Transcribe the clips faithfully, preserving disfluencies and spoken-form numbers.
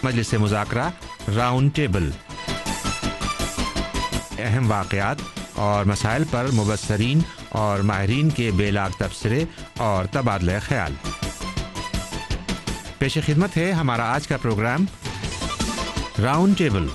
مجلس مذاکرہ round table, اہم واقعات اور مسائل پر مبصرین اور ماہرین کے بے لاگ تبصرے اور تبادلہ خیال۔ پیش خدمت ہے ہمارا آج کا پروگرام راؤنڈ ٹیبل۔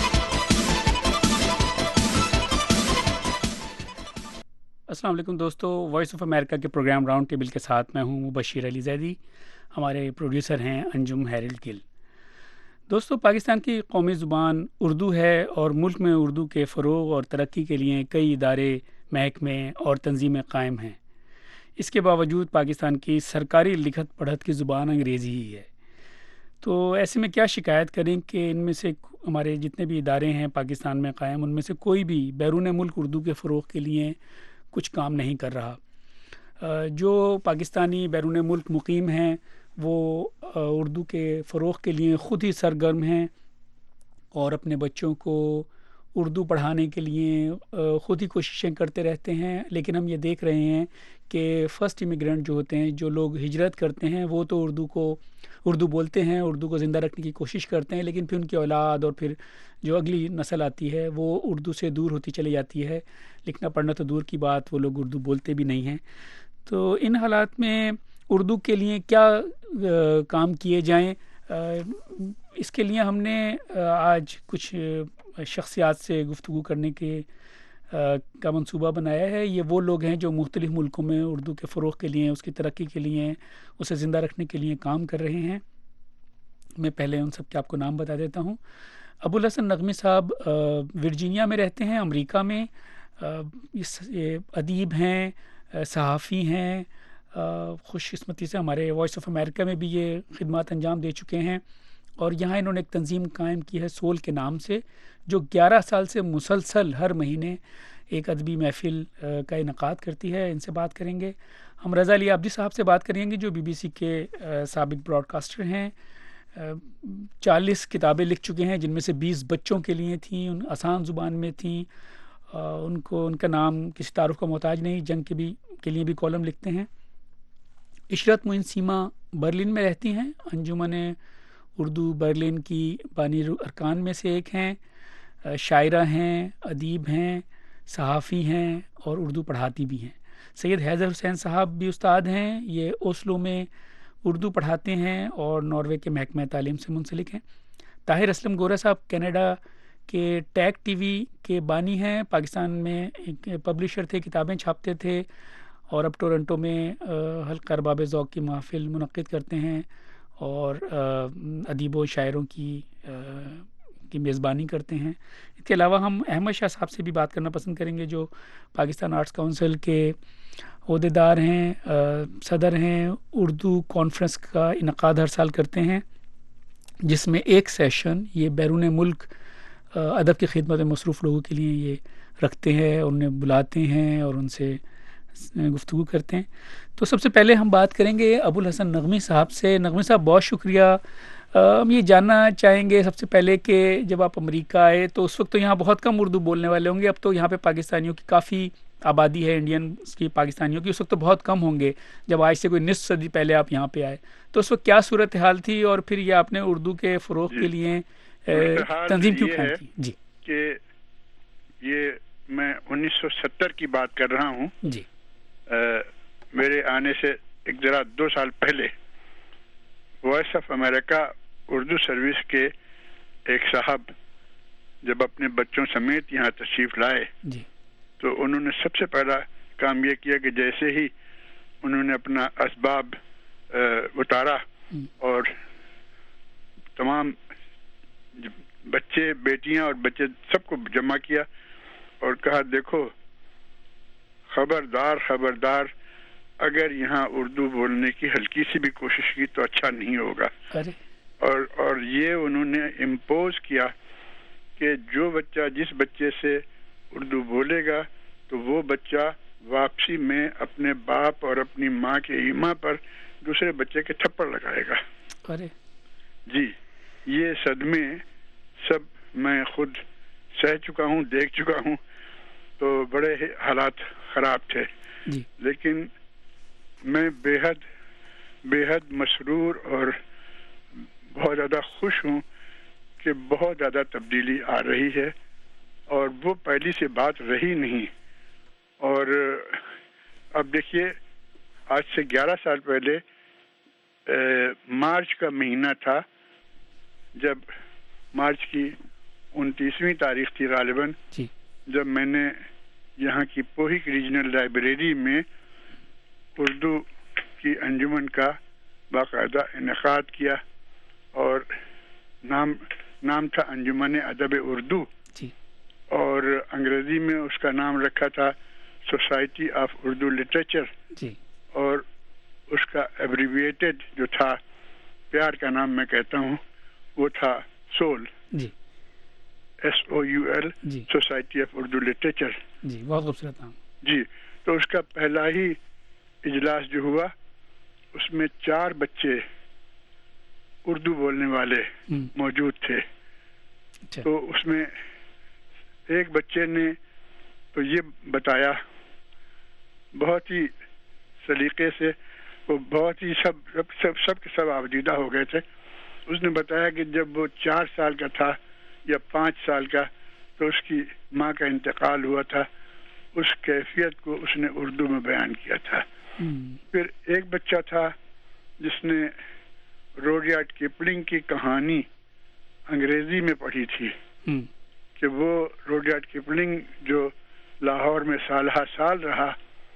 السلام علیکم دوستو، وائس آف امریکہ کے پروگرام راؤنڈ ٹیبل کے ساتھ میں ہوں مبشر علی زیدی، ہمارے پروڈیوسر ہیں انجم ہیرلڈ گل۔ دوستو، پاکستان کی قومی زبان اردو ہے اور ملک میں اردو کے فروغ اور ترقی کے لیے کئی ادارے، محکمے اور تنظیمیں قائم ہیں۔ اس کے باوجود پاکستان کی سرکاری لکھت پڑھت کی زبان انگریزی ہی ہے۔ تو ایسے میں کیا شکایت کریں کہ ان میں سے ہمارے جتنے بھی ادارے ہیں پاکستان میں قائم، ان میں سے کوئی بھی بیرون ملک اردو کے فروغ کے لیے کچھ کام نہیں کر رہا۔ جو پاکستانی بیرون ملک مقیم ہیں وہ اردو کے فروغ کے لیے خود ہی سرگرم ہیں اور اپنے بچوں کو اردو پڑھانے کے لیے خود ہی کوششیں کرتے رہتے ہیں، لیکن ہم یہ دیکھ رہے ہیں کہ فرسٹ امیگرینٹ جو ہوتے ہیں، جو لوگ ہجرت کرتے ہیں، وہ تو اردو کو اردو بولتے ہیں، اردو کو زندہ رکھنے کی کوشش کرتے ہیں، لیکن پھر ان کی اولاد اور پھر جو اگلی نسل آتی ہے وہ اردو سے دور ہوتی چلی جاتی ہے۔ لکھنا پڑھنا تو دور کی بات، وہ لوگ اردو بولتے بھی نہیں ہیں۔ تو ان حالات میں اردو کے لیے کیا کام کیے جائیں، اس کے لیے ہم نے آج کچھ شخصیات سے گفتگو کرنے کے کا منصوبہ بنایا ہے۔ یہ وہ لوگ ہیں جو مختلف ملکوں میں اردو کے فروغ کے لیے، اس کی ترقی کے لیے، اسے زندہ رکھنے کے لیے کام کر رہے ہیں۔ میں پہلے ان سب کے آپ کو نام بتا دیتا ہوں۔ ابوالحسن نغمی صاحب ورجینیا میں رہتے ہیں، امریکہ میں۔ ادیب ہیں، صحافی ہیں، خوش قسمتی سے ہمارے وائس آف امریکہ میں بھی یہ خدمات انجام دے چکے ہیں، اور یہاں انہوں نے ایک تنظیم قائم کی ہے سول کے نام سے، جو گیارہ سال سے مسلسل ہر مہینے ایک ادبی محفل کا انعقاد کرتی ہے۔ ان سے بات کریں گے۔ ہم رضا علی عابدی صاحب سے بات کریں گے، جو بی بی سی کے سابق براڈ کاسٹر ہیں۔ چالیس کتابیں لکھ چکے ہیں، جن میں سے بیس بچوں کے لیے تھیں، ان آسان زبان میں تھیں۔ ان کو ان کا نام کسی تعارف کا محتاج نہیں، جنگ کے بھی کے لیے بھی کالم لکھتے ہیں۔ عشرت معین سیما برلن میں رہتی ہیں، انجمن اردو برلن کی بانی ارکان میں سے ایک ہیں، شاعرہ ہیں، ادیب ہیں، صحافی ہیں اور اردو پڑھاتی بھی ہیں۔ سید حیدر حسین صاحب بھی استاد ہیں، یہ اوسلو میں اردو پڑھاتے ہیں اور ناروے کے محکمہ تعلیم سے منسلک ہیں۔ طاہر اسلم گورا صاحب کینیڈا کے ٹیک ٹی وی کے بانی ہیں، پاکستان میں ایک پبلشر تھے، کتابیں چھاپتے تھے، اور اب ٹورنٹو میں حلقہ ارباب ذوق کی محفل منعقد کرتے ہیں اور ادیبوں و شاعروں کی کی میزبانی کرتے ہیں۔ اس کے علاوہ ہم احمد شاہ صاحب سے بھی بات کرنا پسند کریں گے، جو پاکستان آرٹس کونسل کے عہدیدار ہیں، صدر ہیں، اردو کانفرنس کا انعقاد ہر سال کرتے ہیں، جس میں ایک سیشن یہ بیرون ملک ادب کی خدمت میں مصروف لوگوں کے لیے یہ رکھتے ہیں، انہیں بلاتے ہیں اور ان سے گفتگو کرتے ہیں۔ تو سب سے پہلے ہم بات کریں گے ابوالحسن نغمی صاحب سے۔ نغمی صاحب، بہت شکریہ۔ ہم یہ جاننا چاہیں گے سب سے پہلے کہ جب آپ امریکہ آئے تو اس وقت تو یہاں بہت کم اردو بولنے والے ہوں گے، اب تو یہاں پہ پاکستانیوں کی کافی آبادی ہے، انڈین کی پاکستانیوں کی، اس وقت تو بہت کم ہوں گے جب آج سے کوئی نصف صدی پہلے آپ یہاں پہ آئے، تو اس وقت کیا صورتحال تھی اور پھر یہ آپ نے اردو کے فروغ جی. کے لیے تنظیم کیوں قائم کی؟ جی کہ یہ میں انیس سو ستر کی بات کر رہا ہوں جی۔ آ, میرے آنے سے ایک ذرا دو سال پہلے Voice of America Urdu service کے ایک صاحب جب اپنے بچوں سمیت یہاں تشریف لائے جی تو انہوں نے سب سے پہلا کام یہ کیا کہ جیسے ہی انہوں نے اپنا اسباب اتارا اور تمام بچے، بیٹیاں اور بچے سب کو جمع کیا اور کہا، دیکھو خبردار خبردار اگر یہاں اردو بولنے کی ہلکی سی بھی کوشش کی تو اچھا نہیں ہوگا۔ اور اور یہ انہوں نے امپوز کیا کہ جو بچہ جس بچے سے اردو بولے گا تو وہ بچہ واپسی میں اپنے باپ اور اپنی ماں کے ایما پر دوسرے بچے کے تھپڑ لگائے گا۔ جی، یہ صدمے سب میں خود سہ چکا ہوں، دیکھ چکا ہوں، تو بڑے حالات خراب تھے جی۔ لیکن میں بے حد بے حد مسرور اور بہت زیادہ خوش ہوں کہ بہت زیادہ تبدیلی آ رہی ہے اور وہ پہلی سے بات رہی نہیں. اور اب دیکھیے آج سے گیارہ سال پہلے مارچ کا مہینہ تھا جب مارچ کی انتیسویں تاریخ تھی غالباً جب میں نے یہاں کی پوہک ریجنل لائبریری میں اردو کی انجمن کا باقاعدہ انعقاد کیا اور نام نام تھا انجمن ادب اردو جی. اور انگریزی میں اس کا نام رکھا تھا سوسائٹی آف اردو لٹریچر جی. اور اس کا ایبریویٹڈ جو تھا پیار کا نام میں کہتا ہوں وہ تھا سول جی. ایس او یو ایل جی. Society of Urdu literature. جی بہت خوبصورت نام. جی تو اس کا پہلا ہی اجلاس جو ہوا اس میں چار بچے اردو بولنے والے موجود تھے. تو اس میں ایک بچے نے تو یہ بتایا بہت ہی سلیقے سے, وہ بہت ہی سب سب سب سب کے سب آبدیدہ ہو گئے تھے. اس نے بتایا کہ جب وہ چار سال کا تھا یا پانچ سال کا تو اس کی ماں کا انتقال ہوا تھا. اس کیفیت کو اس نے اردو میں بیان کیا تھا. پھر ایک بچہ تھا جس نے روڈیارڈ کپلنگ کی کہانی انگریزی میں پڑھی تھی کہ وہ روڈیارڈ کپلنگ جو لاہور میں سالہ سال رہا,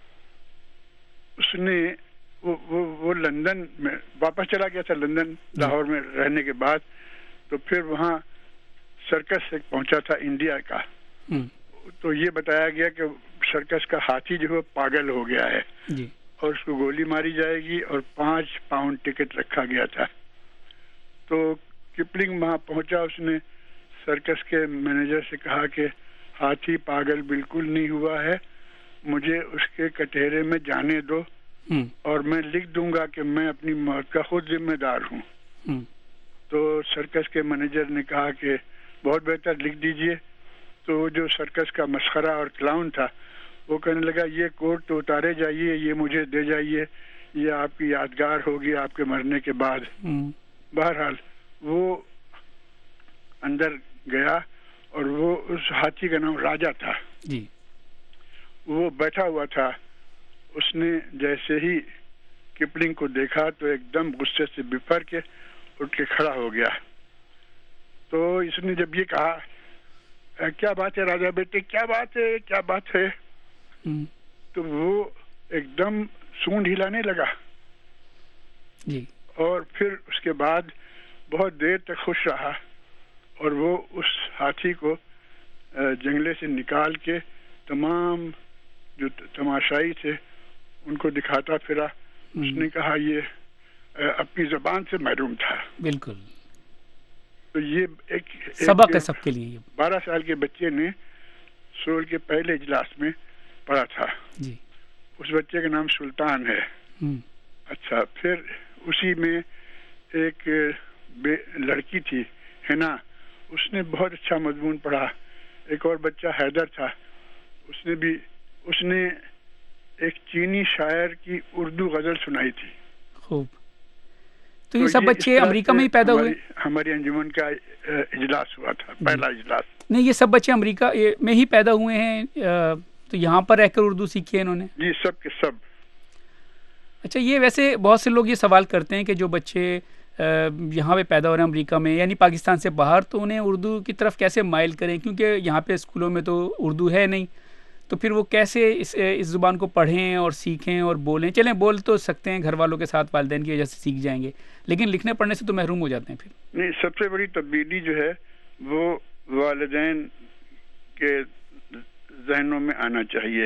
اس نے وہ وہ, وہ لندن میں واپس چلا گیا تھا لندن لاہور میں رہنے کے بعد. تو پھر وہاں سرکس سے پہنچا تھا انڈیا کا. تو یہ بتایا گیا کہ سرکس کا ہاتھی جو ہے پاگل ہو گیا ہے جی. اور اس کو گولی ماری جائے گی اور پانچ پاؤنڈ ٹکٹ رکھا گیا تھا. تو کپلنگ وہاں پہنچا, اس نے سرکس کے مینیجر سے کہا کہ ہاتھی پاگل بالکل نہیں ہوا ہے, مجھے اس کے کٹہرے میں جانے دو اور میں لکھ دوں گا کہ میں اپنی موت کا خود ذمہ دار ہوں. تو سرکس کے مینیجر نے کہا کہ بہت بہتر لکھ دیجئے. تو جو سرکس کا مسخرہ اور کلاؤن تھا وہ کہنے لگا یہ کوٹ تو اتارے جائیے, یہ مجھے دے جائیے, یہ آپ کی یادگار ہوگی آپ کے مرنے کے بعد. بہرحال وہ اندر گیا اور وہ اس ہاتھی کا نام راجا تھا جی. وہ بیٹھا ہوا تھا. اس نے جیسے ہی کپلنگ کو دیکھا تو ایک دم غصے سے بفر کے اٹھ کے کھڑا ہو گیا. تو اس نے جب یہ کہا کیا بات ہے راجا بیٹے, کیا بات ہے کیا بات ہے, تو وہ ایک دم سونڈ ہلانے لگا جی. اور پھر اس کے بعد بہت دیر تک خوش رہا اور وہ اس ہاتھی کو جنگلے سے نکال کے تمام جو تماشائی تھے ان کو دکھاتا پھرا. اس نے کہا یہ اپنی زبان سے محروم تھا. بالکل. تو یہ ایک سبق ہے سب کے لیے. بارہ سال کے بچے نے سول کے پہلے اجلاس میں پڑھا تھا جی. اس بچے کا نام سلطان ہے. اچھا, پھر اسی میں ایک لڑکی تھی ہنا, اس نے بہت اچھا مضمون پڑھا. ایک اور بچہ حیدر تھا, اس نے بھی اس نے ایک چینی شاعر کی اردو غزل سنائی تھی. خوب. تو یہ سب بچے امریکہ میں ہی پیدا ہوئے؟ ہماری انجمن کا اجلاس ہوا تھا, پہلا اجلاس. نہیں, یہ سب بچے امریکہ میں ہی پیدا ہوئے ہیں تو یہاں پر رہ کر اردو سیکھی ہے انہوں نے؟ جی, سب کے سب. اچھا, یہ ویسے بہت سے لوگ یہ سوال کرتے ہیں کہ جو بچے یہاں پہ پیدا ہو رہے ہیں امریکہ میں یعنی پاکستان سے باہر, تو انہیں اردو کی طرف کیسے مائل کریں, کیونکہ یہاں پہ اسکولوں میں تو اردو ہے نہیں, تو پھر وہ کیسے اس اس زبان کو پڑھیں اور سیکھیں اور بولیں؟ چلیں بول تو سکتے ہیں گھر والوں کے ساتھ, والدین کی وجہ سے سیکھ جائیں گے, لیکن لکھنے پڑھنے سے تو محروم ہو جاتے ہیں پھر. نہیں, سب سے بڑی تبدیلی جو ہے وہ والدین کے ذہنوں میں آنا چاہیے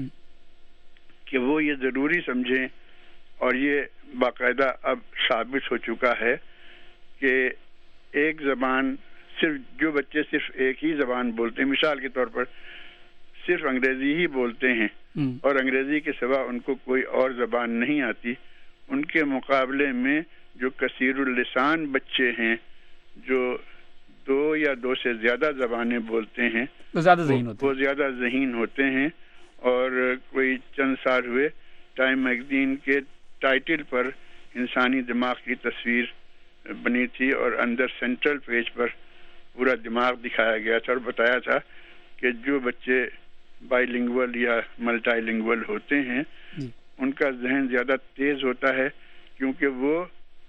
کہ وہ یہ ضروری سمجھیں, اور یہ باقاعدہ اب ثابت ہو چکا ہے کہ ایک زبان, صرف جو بچے صرف ایک ہی زبان بولتے ہیں, مثال کے طور پر صرف انگریزی ہی بولتے ہیں اور انگریزی کے سوا ان کو کوئی اور زبان نہیں آتی, ان کے مقابلے میں جو کثیر اللسان بچے ہیں جو دو یا دو سے زیادہ زبانیں بولتے ہیں وہ زیادہ ذہین ہوتے ہیں, وہ زیادہ ذہین ہوتے ہیں. اور کوئی چند سال ہوئے ٹائم میگزین کے ٹائٹل پر انسانی دماغ کی تصویر بنی تھی اور اندر سینٹرل پیج پر پورا دماغ دکھایا گیا تھا اور بتایا تھا کہ جو بچے بائی لنگول یا ملٹائی لنگول ہوتے ہیں ان کا ذہن زیادہ تیز ہوتا ہے، کیونکہ وہ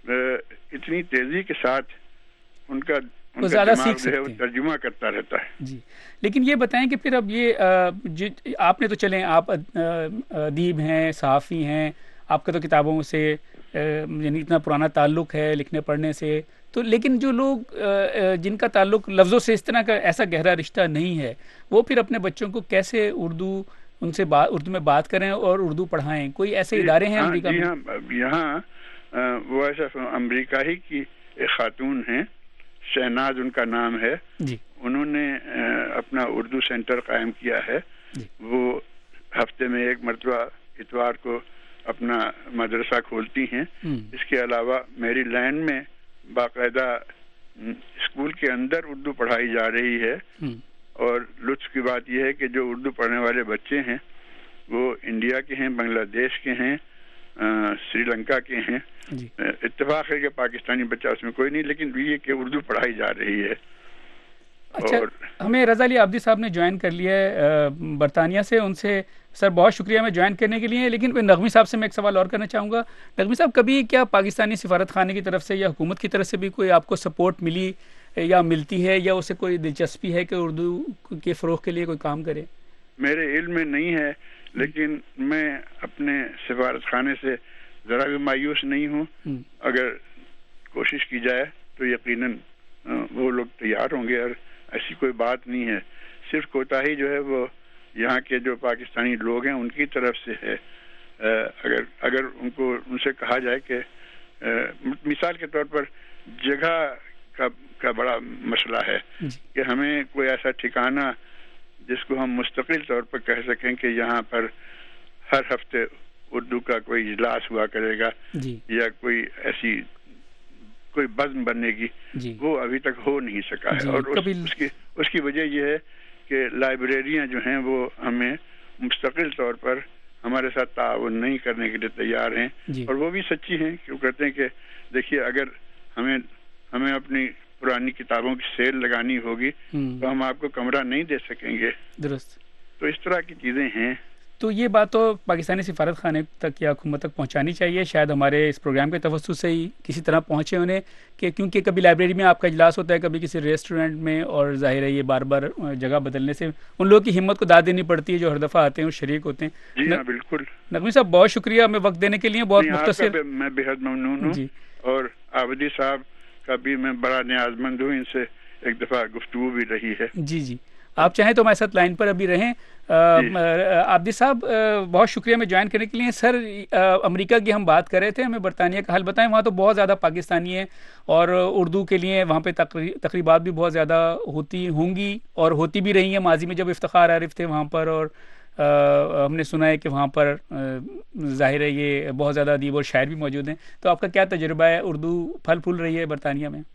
اتنی تیزی کے ساتھ ان کا وہ زیادہ سیکھ سکتے ہیں، ترجمہ کرتا رہتا ہے. جی لیکن یہ بتائیں کہ پھر اب یہ آپ نے تو چلیں آپ ادیب ہیں، صحافی ہیں، آپ کا تو کتابوں سے یعنی اتنا پرانا تعلق ہے لکھنے پڑھنے سے، تو لیکن جو لوگ جن کا تعلق لفظوں سے اس طرح کا ایسا گہرا رشتہ نہیں ہے، وہ پھر اپنے بچوں کو کیسے اردو ان سے بات اردو میں بات کریں اور اردو پڑھائیں؟ کوئی ایسے ادارے ہیں امریکہ میں؟ جی ہاں، یہاں وہ ایسا امریکہ ہی کی ایک خاتون ہیں، شہناز ان کا نام ہے جی، انہوں نے اپنا اردو سینٹر قائم کیا ہے. جی. وہ ہفتے میں ایک مرتبہ اتوار کو اپنا مدرسہ کھولتی ہیں. اس کے علاوہ میری لینڈ میں باقاعدہ اسکول کے اندر اردو پڑھائی جا رہی ہے، اور لطف کی بات یہ ہے کہ جو اردو پڑھنے والے بچے ہیں وہ انڈیا کے ہیں، بنگلہ دیش کے ہیں، سری لنکا کے ہیں. جی. اتفاق ہے کہ پاکستانی بچہ اس میں کوئی نہیں، لیکن یہ کہ اردو پڑھائی جا رہی ہے. اچھا، ہمیں رضا علی عابدی صاحب نے جوائن کر لیا ہے برطانیہ سے، ان سے سر بہت شکریہ میں جوائن کرنے کے لیے. لیکن نغمی صاحب سے میں ایک سوال اور کرنا چاہوں گا. نغمی صاحب، کبھی کیا پاکستانی سفارت خانے کی طرف سے یا حکومت کی طرف سے بھی کوئی آپ کو سپورٹ ملی یا ملتی ہے، یا اسے کوئی دلچسپی ہے کہ اردو کے فروغ کے لیے کوئی کام کرے؟ میرے علم میں نہیں ہے، لیکن میں اپنے سفارت خانے سے ذرا بھی مایوس نہیں ہوں. اگر کوشش کی جائے تو یقیناً وہ لوگ تیار ہوں گے، اور ایسی کوئی بات نہیں ہے. صرف کوتاہی جو ہے وہ یہاں کے جو پاکستانی لوگ ہیں ان کی طرف سے ہے. اگر اگر ان کو ان سے کہا جائے کہ مثال کے طور پر جگہ کا کا بڑا مسئلہ ہے کہ ہمیں کوئی ایسا ٹھکانہ جس کو ہم مستقل طور پر کہہ سکیں کہ یہاں پر ہر ہفتے اردو کا کوئی اجلاس ہوا کرے گا جی. یا کوئی ایسی کوئی بزم بننے کی جی. وہ ابھی تک ہو نہیں سکا ہے. جی. اور اس, اس کی اس کی وجہ یہ ہے کہ لائبریریاں جو ہیں وہ ہمیں مستقل طور پر ہمارے ساتھ تعاون نہیں کرنے کے لیے تیار ہیں جی. اور وہ بھی سچی ہیں. کیوں کہتے ہیں کہ دیکھیے اگر ہمیں ہمیں اپنی پرانی کتابوں کی سیل لگانی ہوگی تو ہم آپ کو کمرہ نہیں دے سکیں گے. درست. تو اس طرح کی چیزیں ہیں. تو یہ بات تو پاکستانی سفارت خانے تک یا حکومت تک پہنچانی چاہیے. شاید ہمارے اس پروگرام کے توسط سے ہی کسی طرح پہنچے انہیں کہ کیونکہ کبھی لائبریری میں آپ کا اجلاس ہوتا ہے، کبھی کسی ریسٹورینٹ میں، اور ظاہر ہے یہ بار بار جگہ بدلنے سے ان لوگوں کی ہمت کو داد دینی پڑتی ہے جو ہر دفعہ آتے ہیں اور شریک ہوتے ہیں. جی ہاں بالکل. نغمی صاحب بہت شکریہ ہمیں وقت دینے کے لیے. بہت مختصر. میں بے حد ممنون ہوں. اور عابدی صاحب کا بھی میں بڑا نیاز مند ہوں، ان سے ایک دفعہ گفتگو بھی رہی ہے. جی جی آپ چاہیں تو ہمارے ساتھ لائن پر ابھی رہیں. عابدی صاحب بہت شکریہ میں جوائن کرنے کے لیے. سر امریکہ کی ہم بات کر رہے تھے، ہمیں برطانیہ کا حال بتائیں. وہاں تو بہت زیادہ پاکستانی ہیں اور اردو کے لیے وہاں پہ تقریبات بھی بہت زیادہ ہوتی ہوں گی اور ہوتی بھی رہی ہیں. ماضی میں جب افتخار عارف تھے وہاں پر، اور ہم نے سنا ہے کہ وہاں پر ظاہر ہے یہ بہت زیادہ ادیب اور شاعر بھی موجود ہیں. تو آپ کا کیا تجربہ ہے؟ اردو پھل پھول رہی ہے برطانیہ میں؟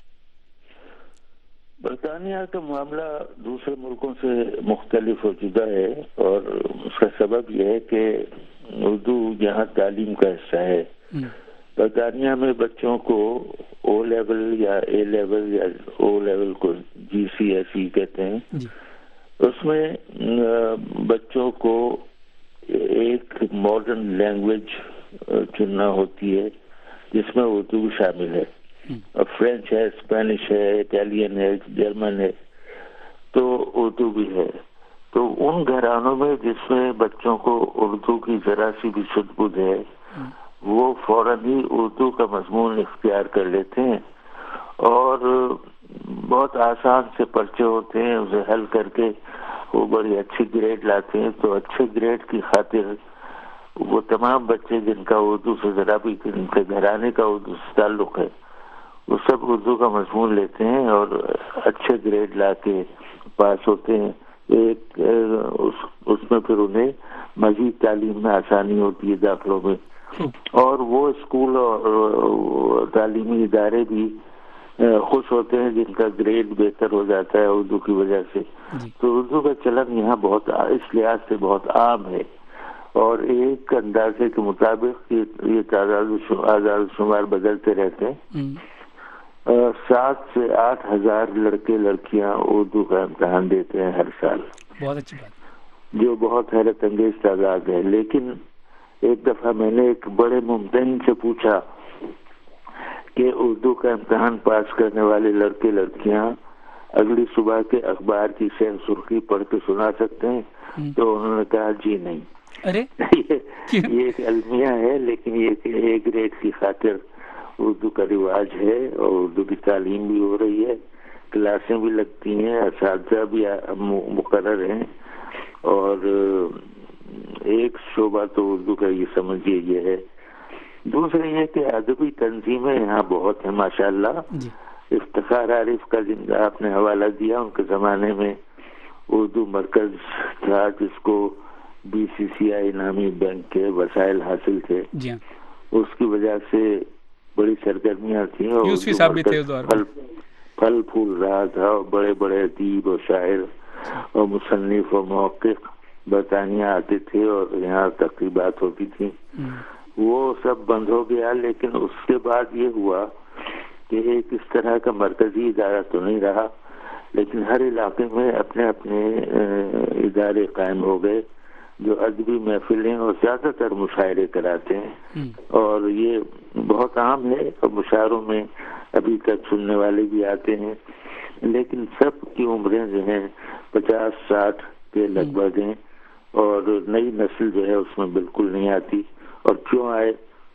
برطانیہ کا معاملہ دوسرے ملکوں سے مختلف ہو چکا ہے، اور اس کا سبب یہ ہے کہ اردو یہاں تعلیم کا حصہ ہے. برطانیہ میں بچوں کو او لیول یا اے لیول یا او لیول کو جی سی ایس ای کہتے ہیں، اس میں بچوں کو ایک ماڈرن لینگویج چننا ہوتی ہے جس میں اردو بھی شامل ہے. فرینچ ہے، اسپینش ہے، اٹالین ہے، جرمن ہے، تو اردو بھی ہے. تو ان گھرانوں میں جس میں بچوں کو اردو کی ذرا سی بھی سدھ بدھ ہے وہ فوراً ہی اردو کا مضمون اختیار کر لیتے ہیں اور بہت آسان سے پرچے ہوتے ہیں، اسے حل کر کے وہ بڑی اچھی گریڈ لاتے ہیں. تو اچھے گریڈ کی خاطر وہ تمام بچے جن کا اردو سے ذرا بھی ان کے گھرانے کا اردو سے تعلق ہے وہ سب اردو کا مضمون لیتے ہیں اور اچھے گریڈ لا کے پاس ہوتے ہیں. ایک اس, اس میں پھر انہیں مزید تعلیم میں آسانی ہوتی ہے داخلوں میں، اور وہ اسکول اور تعلیمی ادارے بھی خوش ہوتے ہیں جن کا گریڈ بہتر ہو جاتا ہے اردو کی وجہ سے. تو اردو کا چلن یہاں بہت اس لحاظ سے بہت عام ہے، اور ایک اندازے کے مطابق یہ تعداد و شمار بدلتے رہتے ہیں. سات سے آٹھ ہزار لڑکے لڑکیاں اردو کا امتحان دیتے ہیں ہر سال. بہت اچھی بات, جو بہت حیرت انگیز تعداد ہے. لیکن ایک دفعہ میں نے ایک بڑے ممتحن سے پوچھا کہ اردو کا امتحان پاس کرنے والے لڑکے لڑکیاں اگلی صبح کے اخبار کی شہ سرخی پڑھ کے سنا سکتے ہیں؟ تو انہوں نے کہا جی نہیں. ارے یہ ایک المیہ ہے, لیکن یہ ایک گریڈ کی خاطر اردو کا رواج ہے اور اردو کی تعلیم بھی ہو رہی ہے, کلاسیں بھی لگتی ہیں, اساتذہ بھی مقرر ہیں, اور ایک شعبہ تو اردو کا یہ سمجھیے یہ ہے. دوسرے یہ کہ ادبی تنظیمیں یہاں بہت ہیں ماشاءاللہ. افتخار عارف کا زندہ آپ نے حوالہ دیا, ان کے زمانے میں اردو مرکز تھا جس کو بی سی سی آئی نامی بینک کے وسائل حاصل تھے. اس کی وجہ سے بڑی سرگرمیاں تھیں اور پھل پھل پھول رہا تھا. بڑے بڑے ادیب اور شاعر اور مصنف اور محقق برطانیہ آتے تھے اور یہاں تقریبات ہوتی تھیں. وہ سب بند ہو گیا, لیکن اس کے بعد یہ ہوا کہ ایک اس طرح کا مرکزی ادارہ تو نہیں رہا, لیکن ہر علاقے میں اپنے اپنے ادارے قائم ہو گئے جو ادبی محفلیں اور زیادہ تر مشاعرے کراتے ہیں. اور یہ بہت عام ہے, اور مشاعروں میں ابھی تک سننے والے بھی آتے ہیں, لیکن سب کی عمریں جو ہیں پچاس ساٹھ کے لگ بھگ ہیں, اور نئی نسل جو ہے اس میں بالکل نہیں آتی. اور کیوں آئے,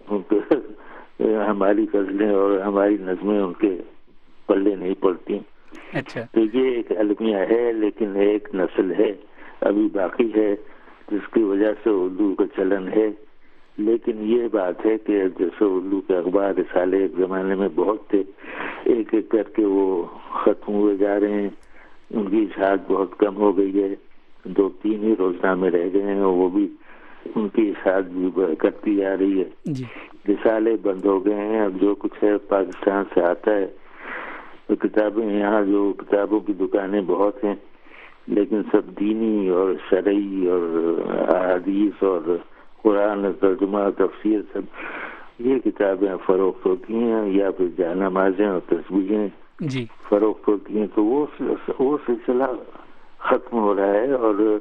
ہماری غزلیں اور ہماری نظمیں ان کے پلے نہیں پڑتی. اچھا, تو یہ ایک المیہ ہے, لیکن ایک نسل ہے ابھی باقی ہے جس کی وجہ سے اردو کا چلن ہے. لیکن یہ بات ہے کہ جیسے اردو کے اخبار رسالے ایک زمانے میں بہت تھے, ایک ایک کر کے وہ ختم ہوئے جا رہے ہیں. ان کی اشاعت بہت کم ہو گئی ہے, دو تین ہی روزنامے رہ گئے ہیں, اور وہ بھی ان کی اشاعت بھی کرتی جا رہی ہے. جی. رسالے بند ہو گئے ہیں. اب جو کچھ ہے پاکستان سے آتا ہے, تو کتابیں یہاں جو کتابوں کی دکانیں بہت ہیں, لیکن سب دینی اور شرعی اور احادیث اور قرآن ترجمہ تفسیر سب یہ کتابیں فروخت ہوتی ہیں, یا پھر جانمازیں اور تسبیحیں جی فروخت ہوتی ہیں. تو وہ وہ سلسلہ ختم ہو رہا ہے, اور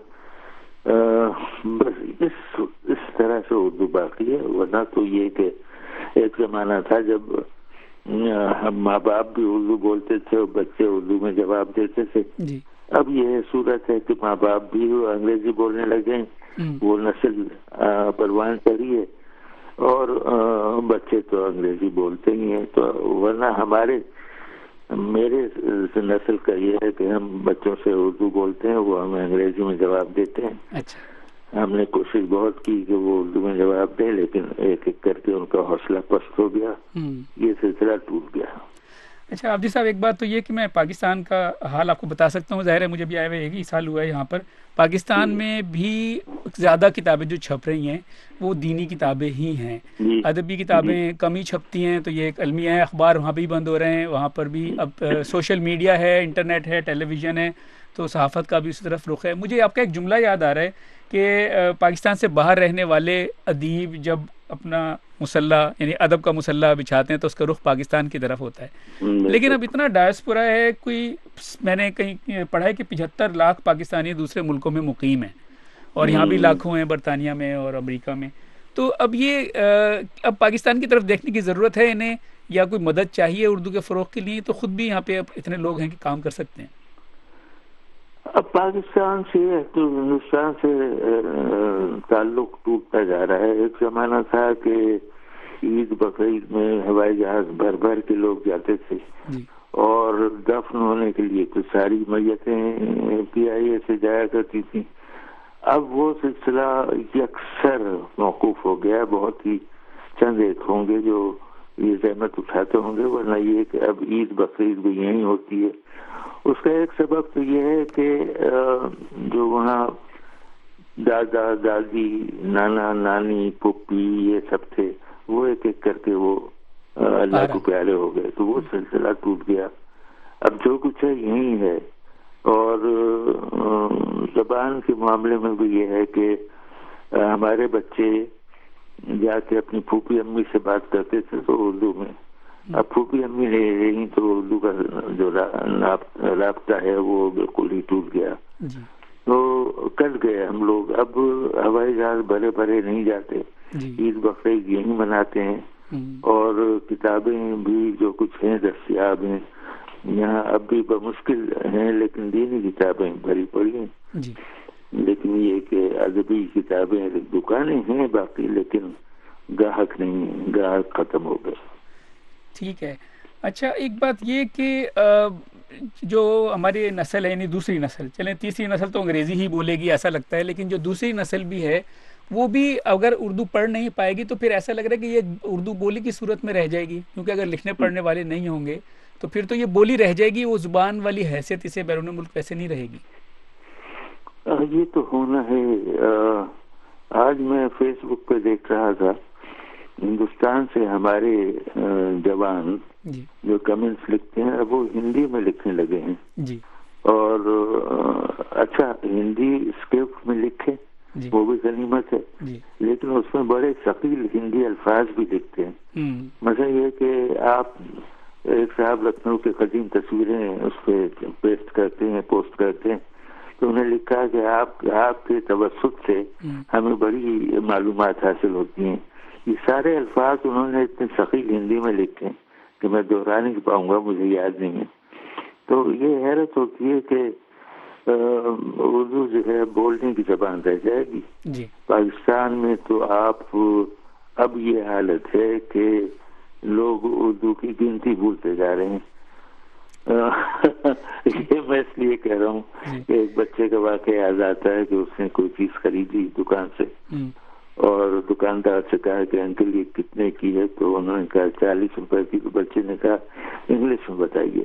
بس اس اس طرح سے اردو باقی ہے. ورنہ تو یہ کہ ایک زمانہ تھا جب ہم ماں باپ بھی اردو بولتے تھے اور بچے اردو میں جواب دیتے تھے. جی. اب یہ صورت ہے کہ ماں باپ بھی انگریزی بولنے لگے, وہ نسل پروان چڑھی ہے, اور بچے تو انگریزی بولتے ہی ہیں. تو ورنہ ہمارے میرے نسل کا یہ ہے کہ ہم بچوں سے اردو بولتے ہیں, وہ ہمیں انگریزی میں جواب دیتے ہیں. اچھا. ہم نے کوشش بہت کی کہ وہ اردو میں جواب دیں, لیکن ایک ایک کر کے ان کا حوصلہ پست ہو گیا, یہ سلسلہ ٹوٹ گیا. اچھا عابدی صاحب, ایک بات تو یہ کہ میں پاکستان کا حال آپ کو بتا سکتا ہوں. ظاہر ہے مجھے بھی آئے ہوئے ایک ہی سال ہوا ہے یہاں پر. پاکستان میں بھی زیادہ کتابیں جو چھپ رہی ہیں وہ دینی کتابیں ہی ہیں. ادبی کتابیں کم ہی چھپتی ہیں. تو یہ ایک المیہ ہے. اخبار وہاں بھی بند ہو رہے ہیں, وہاں پر بھی اب سوشل میڈیا ہے, انٹرنیٹ ہے, ٹیلی ویژن ہے, تو صحافت کا بھی اس طرف رخ ہے. مجھے آپ کا ایک جملہ یاد آ رہا ہے کہ پاکستان سے باہر رہنے والے ادیب جب اپنا مسلح یعنی ادب کا مسلح بچھاتے ہیں تو اس کا رخ پاکستان کی طرف ہوتا ہے. لیکن اب اتنا ڈائسپورا ہے, کوئی میں نے کہیں پڑھا ہے کہ پچہتر لاکھ پاکستانی دوسرے ملکوں میں مقیم ہیں, اور یہاں بھی لاکھوں ہیں برطانیہ میں اور امریکہ میں. تو اب یہ اب پاکستان کی طرف دیکھنے کی ضرورت ہے انہیں, یا کوئی مدد چاہیے اردو کے فروغ کے لیے؟ تو خود بھی یہاں پہ اب اتنے لوگ ہیں کہ کام کر سکتے ہیں. اب پاکستان سے تو ہندوستان سے تعلق ٹوٹتا جا رہا ہے. ایک زمانہ تھا کہ عید بقرعید میں ہوائی جہاز بھر بھر کے لوگ جاتے تھے, اور دفن ہونے کے لیے تو ساری میتیں پی آئی اے سے جایا کرتی تھیں. اب وہ سلسلہ یکسر موقوف ہو گیا. بہت ہی چند ایک ہوں گے جو یہ زحمت اٹھاتے ہوں گے, ورنہ یہ کہ اب عید بقرعید بھی یہیں ہوتی ہے. اس کا ایک سبب تو یہ ہے کہ جو وہاں دادا دادی نانا نانی پھپھی یہ سب تھے, وہ ایک ایک کر کے وہ اللہ کو پیارے ہو گئے, تو وہ سلسلہ ٹوٹ گیا. اب جو کچھ ہے یہی ہے. اور زبان کے معاملے میں بھی یہ ہے کہ ہمارے بچے جا کے اپنی پھوپھی امی سے بات کرتے تھے تو اردو میں, اب پھوپھی امی نہیں رہی تو اردو کا جو رابطہ ہے وہ بالکل ہی ٹوٹ گیا. تو کٹ گئے ہم لوگ. اب ہوائی جہاز بڑے بڑے نہیں جاتے, عید بقرعید یہی مناتے ہیں, اور کتابیں بھی جو کچھ ہیں دستیاب ہیں یہاں اب بھی بمشکل ہیں, لیکن دینی کتابیں بھری پڑی ہیں. لیکن یہ کہ ادبی کتابیں دکانیں ہیں باقی, لیکن گاہک نہیں ہے, گاہک ختم ہو گئے. ٹھیک ہے. اچھا ایک بات یہ کہ جو ہماری نسل ہے, یعنی دوسری نسل, چلیں تیسری نسل تو انگریزی ہی بولے گی ایسا لگتا ہے, لیکن جو دوسری نسل بھی ہے وہ بھی اگر اردو پڑھ نہیں پائے گی تو پھر ایسا لگ رہا ہے کہ یہ اردو بولی کی صورت میں رہ جائے گی, کیونکہ اگر لکھنے پڑھنے والے نہیں ہوں گے تو پھر تو یہ بولی رہ جائے گی, وہ زبان والی حیثیت اسے بیرون ملک ویسے نہیں رہے گی. یہ تو ہونا ہے. آج میں فیس بک پہ دیکھ رہا تھا, ہندوستان سے ہمارے جوان جو کمنٹس لکھتے ہیں اب وہ ہندی میں لکھنے لگے ہیں جی, اور اچھا ہندی اسکرپٹ میں لکھے وہ بھی غنیمت ہے, لیکن اس میں بڑے ثقیل ہندی الفاظ بھی لکھتے ہیں. مثلا یہ کہ آپ ایک صاحب لکھنؤ کے قدیم تصویریں اس پہ پیسٹ کرتے ہیں, پوسٹ کرتے ہیں, تو انہیں لکھا کہ آپ آپ کے توسط سے ہمیں بڑی معلومات حاصل ہوتی ہیں. یہ سارے الفاظ انہوں نے اتنے ثقیل ہندی میں لکھے کہ میں دہرا نہیں پاؤں گا, مجھے یاد نہیں ہے. تو یہ حیرت ہوتی ہے کہ اردو جو ہے بولنے کی زبان رہ جائے گی. پاکستان میں تو آپ اب یہ حالت ہے کہ لوگ اردو کی گنتی بھولتے جا رہے ہیں. یہ میں اس لیے کہہ رہا ہوں کہ ایک بچے کا واقعہ یاد آتا ہے کہ اس نے کوئی چیز خریدی دکان سے, اور دکاندار سے کہا کہ انکل یہ کتنے کی ہے, تو انہوں نے کہا چالیس روپے کی. تو بچے نے کہا انگلش میں بتائیے.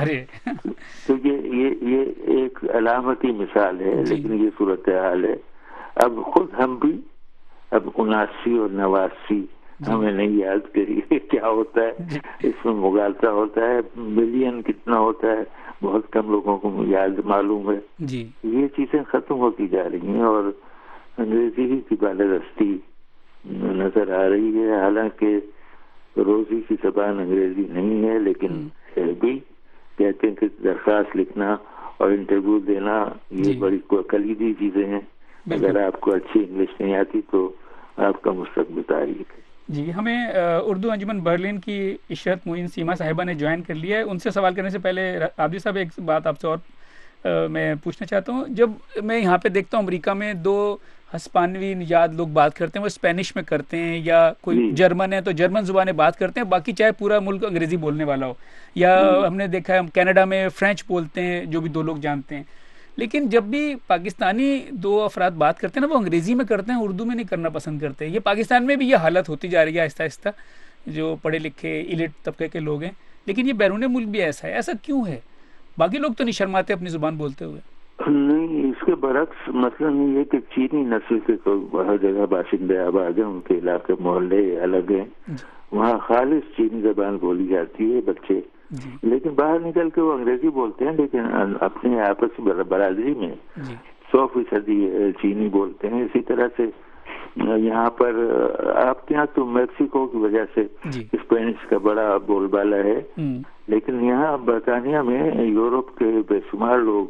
تو یہ یہ یہ ایک علامتی مثال ہے, لیکن یہ صورتحال ہے. اب خود ہم بھی اب اناسی اور نواسی ہمیں نہیں یاد کریے کیا ہوتا ہے, اس میں مغالطہ ہوتا ہے. ملین کتنا ہوتا ہے بہت کم لوگوں کو یاد معلوم ہے. یہ چیزیں ختم ہوتی جا رہی ہیں, اور انگریزی ہی کی بالادستی نظر آ رہی ہے. حالانکہ روزی کی زبان انگریزی نہیں ہے, لیکن پھر بھی کہتے ہیں کہ درخواست لکھنا اور انٹرویو دینا یہ بڑی کلیدی چیزیں ہیں. اگر آپ کو اچھی انگلش نہیں آتی تو آپ کا مستقبل تاریخ ہے. جی, ہمیں اردو انجمن برلن کی عشرت معین سیما صاحبہ نے جوائن کر لیا ہے. ان سے سوال کرنے سے پہلے عابدی صاحب ایک بات آپ سے اور میں پوچھنا چاہتا ہوں. جب میں یہاں پہ دیکھتا ہوں امریکہ میں دو ہسپانوی نژاد لوگ بات کرتے ہیں, وہ اسپینش میں کرتے ہیں, یا کوئی جرمن ہے تو جرمن زبانیں بات کرتے ہیں, باقی چاہے پورا ملک انگریزی بولنے والا ہو, یا ہم نے دیکھا ہے کینیڈا میں فرینچ بولتے ہیں جو بھی دو لوگ جانتے ہیں. لیکن جب بھی پاکستانی دو افراد بات کرتے ہیں نا وہ انگریزی میں کرتے ہیں, اردو میں نہیں کرنا پسند کرتے. یہ پاکستان میں بھی یہ حالت ہوتی جا رہی ہے آہستہ آہستہ, جو پڑھے لکھے ایلیٹ طبقے کے لوگ ہیں. لیکن یہ بیرون ملک بھی ایسا ہے, ایسا کیوں ہے؟ باقی لوگ تو نہیں شرماتے اپنی زبان بولتے ہوئے. نہیں, اس کے برعکس مسئلہ نہیں ہے کہ چینی نسل کے ہر جگہ باشندے آباد ہیں, ان کے علاقے محلے الگ ہیں, وہاں خالص چینی زبان بولی جاتی ہے بچے, لیکن باہر نکل کے وہ انگریزی بولتے ہیں, لیکن اپنے آپس برادری میں سو فیصدی چینی بولتے ہیں. اسی طرح سے یہاں پر آپ کے یہاں تو میکسیکو کی وجہ سے اسپینش کا بڑا بول بالا ہے, لیکن یہاں برطانیہ میں یورپ کے بے شمار لوگ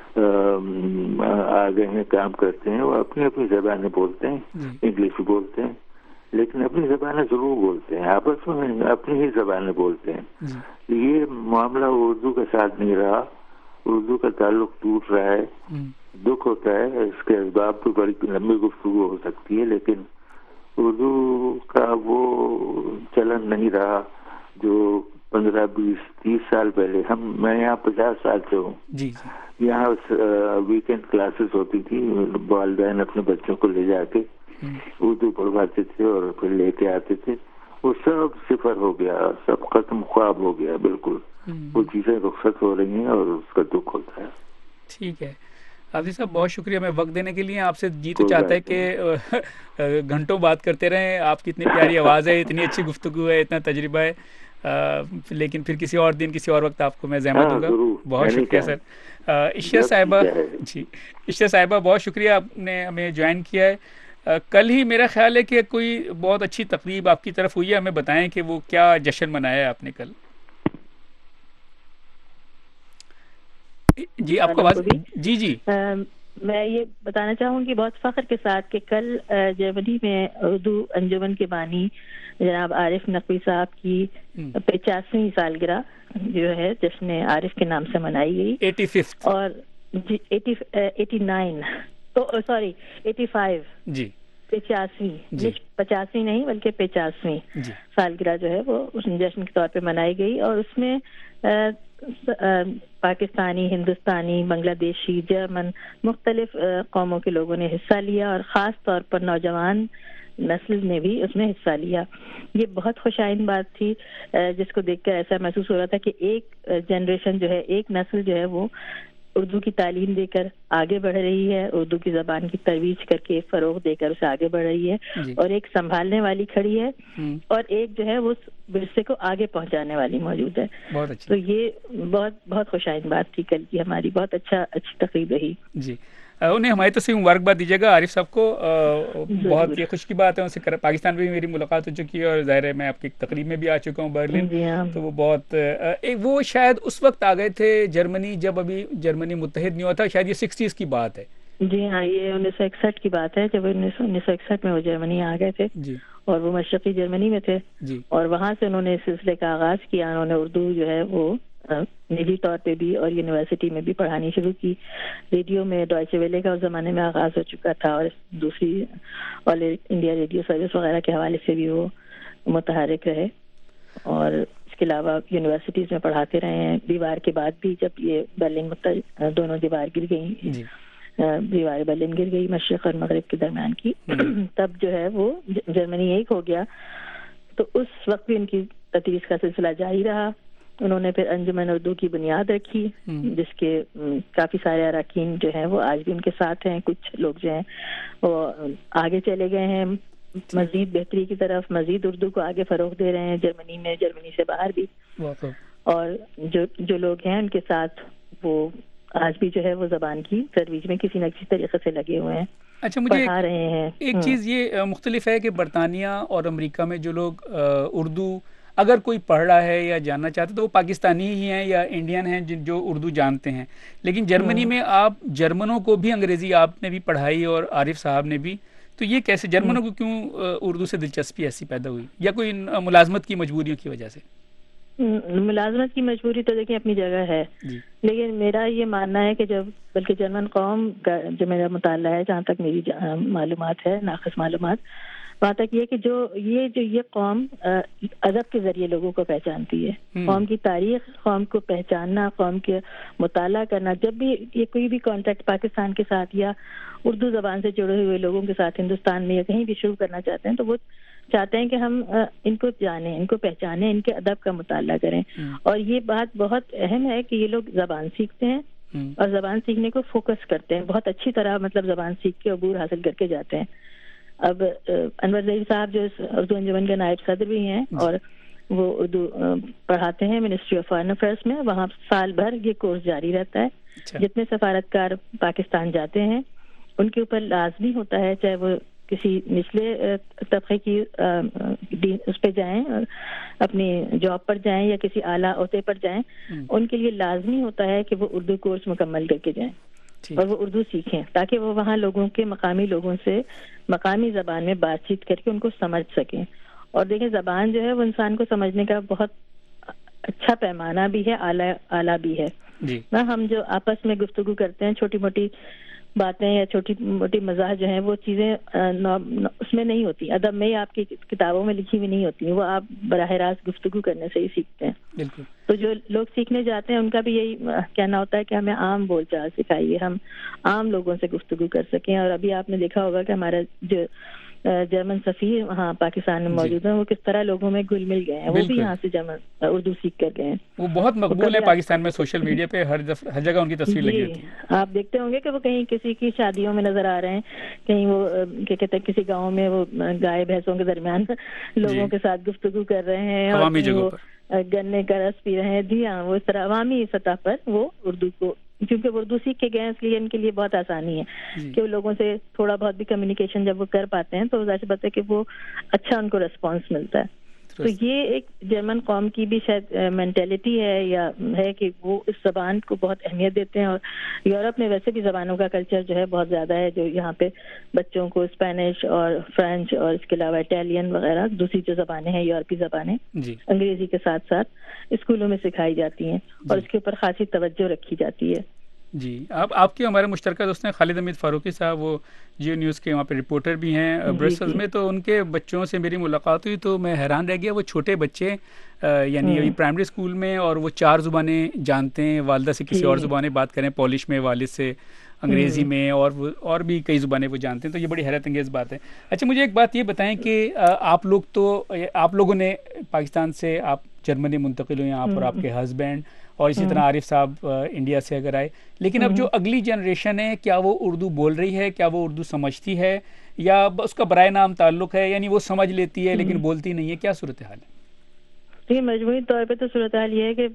آ گئے ہیں, کام کرتے ہیں, وہ اپنی اپنی زبانیں بولتے ہیں, انگلش بولتے ہیں, لیکن اپنی زبانیں ضرور بولتے ہیں, آپس میں اپنی ہی زبانیں بولتے ہیں. یہ معاملہ اردو کے ساتھ نہیں رہا, اردو کا تعلق ٹوٹ رہا ہے. دکھ ہوتا ہے, اس کے اسباب تو بڑی لمبی گفتگو ہو سکتی ہے, لیکن اردو کا وہ چلن نہیں رہا جو پندرہ بیس تیس سال پہلے. ہم میں یہاں پچاس سال سے ہوں, یہاں ویکینڈ کلاسز ہوتی تھی, والدین اپنے بچوں کو لے جا کے اردو پڑھواتے تھے اور پھر لے کے آتے تھے. وہ سب صفر ہو گیا, سب ختم, خواب ہو گیا بالکل. وہ چیزیں رخصت ہو رہی ہیں اور اس کا دکھ ہوتا ہے. ٹھیک ہے عابدی صاحب, بہت شکریہ ہمیں وقت دینے کے لیے. آپ سے جی تو چاہتا ہے کہ گھنٹوں بات کرتے رہیں, آپ کی اتنی پیاری آواز ہے, اتنی اچھی گفتگو ہے, اتنا تجربہ ہے, لیکن پھر کسی اور دن کسی اور وقت آپ کو میں زحمت دوں گا. بہت شکریہ سر. عشرت صاحبہ, جی عشرت صاحبہ بہت شکریہ, آپ نے ہمیں جوائن کیا ہے. کل ہی میرا خیال ہے کہ کوئی بہت اچھی تقریب آپ کی طرف ہوئی ہے, ہمیں بتائیں کہ وہ کیا جشن منایا ہے آپ نے کل. جی آپ کو آواز. جی جی میں یہ بتانا چاہوں گی بہت فخر کے ساتھ کہ کل جرمنی میں اردو انجمن کے بانی جناب عارف نقوی صاحب کی پچاسویں سالگرہ جو ہے جشن عارف کے نام سے منائی گئی. ایٹی ففتھ اور جی eighty eighty nine sorry eighty five جی پچاسویں پچاسی نہیں بلکہ پچاسویں سالگرہ جو ہے وہ اس جشن کے طور پہ منائی گئی. اور اس میں پاکستانی, ہندوستانی, بنگلہ دیشی, جرمن مختلف قوموں کے لوگوں نے حصہ لیا اور خاص طور پر نوجوان نسل نے بھی اس میں حصہ لیا. یہ بہت خوشائن بات تھی جس کو دیکھ کر ایسا محسوس ہو رہا تھا کہ ایک جنریشن جو ہے, ایک نسل جو ہے وہ اردو کی تعلیم دے کر آگے بڑھ رہی ہے, اردو کی زبان کی ترویج کر کے فروغ دے کر اسے آگے بڑھ رہی ہے, اور ایک سنبھالنے والی کھڑی ہے اور ایک جو ہے وہ ورثے کو آگے پہنچانے والی موجود ہے. تو یہ بہت بہت خوشائن بات تھی کل کی ہماری, بہت اچھا اچھی تقریب رہی. جی انہیں ہماری طرف سے مبارکباد دیجیے گا عارف صاحب کو. بہت یہ خوش کی بات ہے, ان سے پاکستان میں بھی میری ملاقات ہو چکی ہے اور ظاہر ہے میں آپ کی تقریب میں بھی آ چکا ہوں برلن. تو وہ بہت وہ شاید اس وقت آ گئے تھے جرمنی جب ابھی جرمنی متحد نہیں ہوا تھا, شاید یہ سکسٹیز کی بات ہے. جی ہاں, یہ انیس سو اکسٹھ کی بات ہے جب انیس سو اکسٹھ میں وہ جرمنی آ گئے تھے. جی اور وہ مشرقی جرمنی میں تھے. جی اور وہاں سے انہوں نے اس سلسلے کا آغاز کیا. انہوں نے اردو جو ہے وہ نجی طور پہ بھی اور یونیورسٹی میں بھی پڑھانی شروع کی. ریڈیو میں ڈوائچے ویلے کا اس زمانے میں آغاز ہو چکا تھا اور دوسری آل انڈیا ریڈیو سروس وغیرہ کے حوالے سے بھی وہ متحرک رہے. اور اس کے علاوہ یونیورسٹیز میں پڑھاتے رہے ہیں. دیوار کے بعد بھی جب یہ برلن دونوں دیوار گر گئی, دیوار برلن گر گئی مشرق اور مغرب کے درمیان کی, تب جو ہے وہ جرمنی ایک ہو گیا. تو اس وقت بھی ان کی تدریس کا سلسلہ جاری رہا. انہوں نے پھر انجمن اردو کی بنیاد رکھی جس کے کافی سارے اراکین جو ہیں وہ آج بھی ان کے ساتھ ہیں. کچھ لوگ جو ہیں وہ آگے چلے گئے ہیں مزید بہتری کی طرف, مزید اردو کو آگے فروغ دے رہے ہیں جرمنی میں, جرمنی سے باہر بھی. اور جو جو لوگ ہیں ان کے ساتھ وہ آج بھی جو ہے وہ زبان کی ترویج میں کسی نہ کسی طریقے سے لگے ہوئے ہیں. اچھا مجھے پڑھا رہے ہیں. ایک چیز یہ مختلف ہے کہ برطانیہ اور امریکہ میں جو لوگ اردو اگر کوئی پڑھ رہا ہے یا جاننا چاہتے تو وہ پاکستانی ہی ہیں یا انڈین ہیں جو اردو جانتے ہیں, لیکن جرمنی میں آپ جرمنوں کو بھی انگریزی آپ نے بھی پڑھائی اور عارف صاحب نے بھی, تو یہ کیسے جرمنوں کو کیوں اردو سے دلچسپی ایسی پیدا ہوئی, یا کوئی ملازمت کی مجبوریوں کی وجہ سے؟ ملازمت کی مجبوری تو دیکھیں اپنی جگہ ہے, لیکن میرا یہ ماننا ہے کہ جب بلکہ جرمن قوم کا جو میرا مطالعہ ہے, جہاں تک میری معلومات ہے, ناقص معلومات, وہاں تک یہ کہ جو یہ جو یہ قوم ادب کے ذریعے لوگوں کو پہچانتی ہے. قوم کی تاریخ, قوم کو پہچاننا, قوم کے مطالعہ کرنا. جب بھی یہ کوئی بھی کانٹیکٹ پاکستان کے ساتھ یا اردو زبان سے جڑے ہوئے لوگوں کے ساتھ ہندوستان میں یا کہیں بھی شروع کرنا چاہتے ہیں تو وہ چاہتے ہیں کہ ہم ان کو جانیں, ان کو پہچانیں, ان کے ادب کا مطالعہ کریں. اور یہ بات بہت اہم ہے کہ یہ لوگ زبان سیکھتے ہیں اور زبان سیکھنے کو فوکس کرتے ہیں, بہت اچھی طرح مطلب زبان سیکھ کے عبور حاصل کر کے جاتے ہیں. اب انور ظہیر صاحب جو اردو انجمن کے نائب صدر بھی ہیں اور وہ اردو پڑھاتے ہیں منسٹری آف فارن افیئرس میں, وہاں سال بھر یہ کورس جاری رہتا ہے. جتنے سفارتکار پاکستان جاتے ہیں ان کے اوپر لازمی ہوتا ہے, چاہے وہ کسی نچلے طبقے کی اس پہ جائیں اور اپنی جاب پر جائیں یا کسی اعلیٰ عہدے پر جائیں, ان کے لیے لازمی ہوتا ہے کہ وہ اردو کورس مکمل کر کے جائیں اور وہ اردو سیکھیں تاکہ وہ وہاں لوگوں کے مقامی لوگوں سے مقامی زبان میں بات چیت کر کے ان کو سمجھ سکیں. اور دیکھیں زبان جو ہے وہ انسان کو سمجھنے کا بہت اچھا پیمانہ بھی ہے, اعلیٰ اعلیٰ بھی ہے. نہ ہم جو آپس میں گفتگو کرتے ہیں چھوٹی موٹی باتیں یا چھوٹی موٹی مزاح جو ہیں وہ چیزیں اس میں نہیں ہوتی, ادب میں آپ کی کتابوں میں لکھی ہوئی نہیں ہوتی, وہ آپ براہ راست گفتگو کرنے سے ہی سیکھتے ہیں. بالکل. تو جو لوگ سیکھنے جاتے ہیں ان کا بھی یہی کہنا ہوتا ہے کہ ہمیں عام بول چال سکھائیے, ہم عام لوگوں سے گفتگو کر سکیں. اور ابھی آپ نے دیکھا ہوگا کہ ہمارا جو جرمن سفیر وہاں پاکستان میں موجود ہیں وہ کس طرح لوگوں میں گل مل گئے ہیں, وہ بھی یہاں سے جرمن اردو سیکھ کر گئے ہیں. وہ بہت مقبول ہے پاکستان میں, سوشل میڈیا پہ ہر ہر جگہ ان کی تصویر لگی ہوتی ہے. آپ دیکھتے ہوں گے کہ وہ کہیں کسی کی شادیوں میں نظر آ رہے ہیں, کہیں وہ کیا کہتے ہیں کسی گاؤں میں وہ گائے بھینسوں کے درمیان لوگوں کے ساتھ گفتگو کر رہے ہیں اور وہ گنے کا رس پی رہے ہیں. جی ہاں, وہ اس طرح عوامی سطح پر وہ اردو کو کیونکہ وہ اردو سیکھ کے گئے اس لیے ان کے لیے بہت آسانی ہے کہ وہ لوگوں سے تھوڑا بہت بھی کمیونیکیشن جب وہ کر پاتے ہیں تو ظاہر سی بات ہے کہ وہ اچھا ان کو ریسپانس ملتا ہے. تو یہ ایک جرمن قوم کی بھی شاید مینٹیلٹی ہے یا ہے کہ وہ اس زبان کو بہت اہمیت دیتے ہیں. اور یورپ میں ویسے بھی زبانوں کا کلچر جو ہے بہت زیادہ ہے, جو یہاں پہ بچوں کو اسپینش اور فرینچ اور اس کے علاوہ اٹیلین وغیرہ دوسری جو زبانیں ہیں یورپی زبانیں انگریزی کے ساتھ ساتھ اسکولوں میں سکھائی جاتی ہیں اور اس کے اوپر خاصی توجہ رکھی جاتی ہے. جی, آپ آپ کے ہمارے مشترکہ دوست ہیں خالد حمید فاروقی صاحب, وہ جیو نیوز کے وہاں پہ رپورٹر بھی ہیں برسلز میں. تو ان کے بچوں سے میری ملاقات ہوئی تو میں حیران رہ گیا. وہ چھوٹے بچے یعنی ابھی پرائمری اسکول میں, اور وہ چار زبانیں جانتے ہیں, والدہ سے کسی اور زبانیں بات کریں, پولش میں والد سے, انگریزی میں, اور اور بھی کئی زبانیں وہ جانتے ہیں. تو یہ بڑی حیرت انگیز بات ہے. اچھا, مجھے ایک بات یہ بتائیں کہ آپ لوگ تو آپ لوگوں نے پاکستان سے آپ جرمنی منتقل ہوئے یہاں پر, آپ کے ہسبینڈ, اور اسی طرح عارف صاحب انڈیا سے اگر آئے, لیکن اب جو اگلی جنریشن ہے کیا وہ اردو بول رہی ہے, کیا وہ اردو سمجھتی ہے, یا اس کا برائے نام تعلق ہے, یعنی وہ سمجھ لیتی ہے لیکن بولتی نہیں ہے, کیا صورتحال ہے؟ یہ مجموعی طور پہ تو صورتحال یہ ہے کہ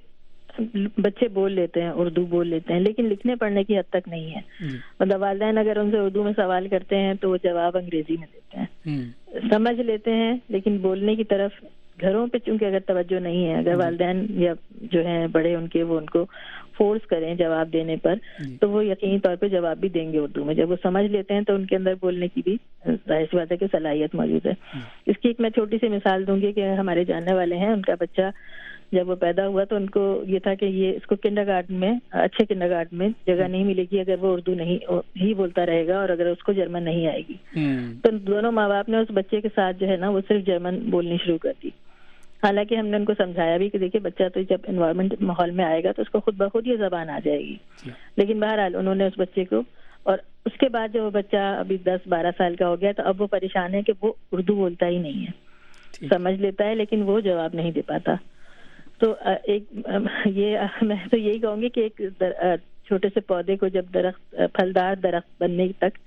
بچے بول لیتے ہیں, اردو بول لیتے ہیں, لیکن لکھنے پڑھنے کی حد تک نہیں ہے. مطلب والدین اگر ان سے اردو میں سوال کرتے ہیں تو وہ جواب انگریزی میں دیتے ہیں, سمجھ لیتے ہیں, لیکن بولنے کی طرف گھروں پہ چونکہ اگر توجہ نہیں ہے, اگر والدین یا جو ہیں بڑے ان کے وہ ان کو فورس کریں جواب دینے پر, تو وہ یقینی طور پہ جواب بھی دیں گے اردو میں. جب وہ سمجھ لیتے ہیں تو ان کے اندر بولنے کی بھی ظاہر سی بات ہے کہ صلاحیت موجود ہے. اس کی ایک میں چھوٹی سی مثال دوں گی کہ ہمارے جاننے والے ہیں, ان کا بچہ جب وہ پیدا ہوا تو ان کو یہ تھا کہ یہ اس کو کنڈر گارڈن میں, اچھے کنڈر گارڈن میں جگہ نہیں ملے گی اگر وہ اردو نہیں ہی بولتا رہے گا, اور اگر اس کو جرمن نہیں آئے گی. تو دونوں ماں باپ نے اس بچے کے ساتھ جو ہے نا وہ صرف جرمن بولنی شروع کر دی. حالانکہ ہم نے ان کو سمجھایا بھی کہ دیکھیے بچہ تو جب انوائرمنٹ ماحول میں آئے گا تو اس کو خود بخود یہ زبان آ جائے گی. لیکن بہرحال انہوں نے اس بچے کو, اور اس کے بعد جب وہ بچہ ابھی دس بارہ سال کا ہو گیا تو اب وہ پریشان ہے کہ وہ اردو بولتا ہی نہیں ہے, سمجھ لیتا ہے لیکن وہ جواب نہیں دے پاتا. تو ایک یہ میں تو یہی کہوں گی کہ ایک چھوٹے سے پودے کو جب درخت پھلدار درخت بننے تک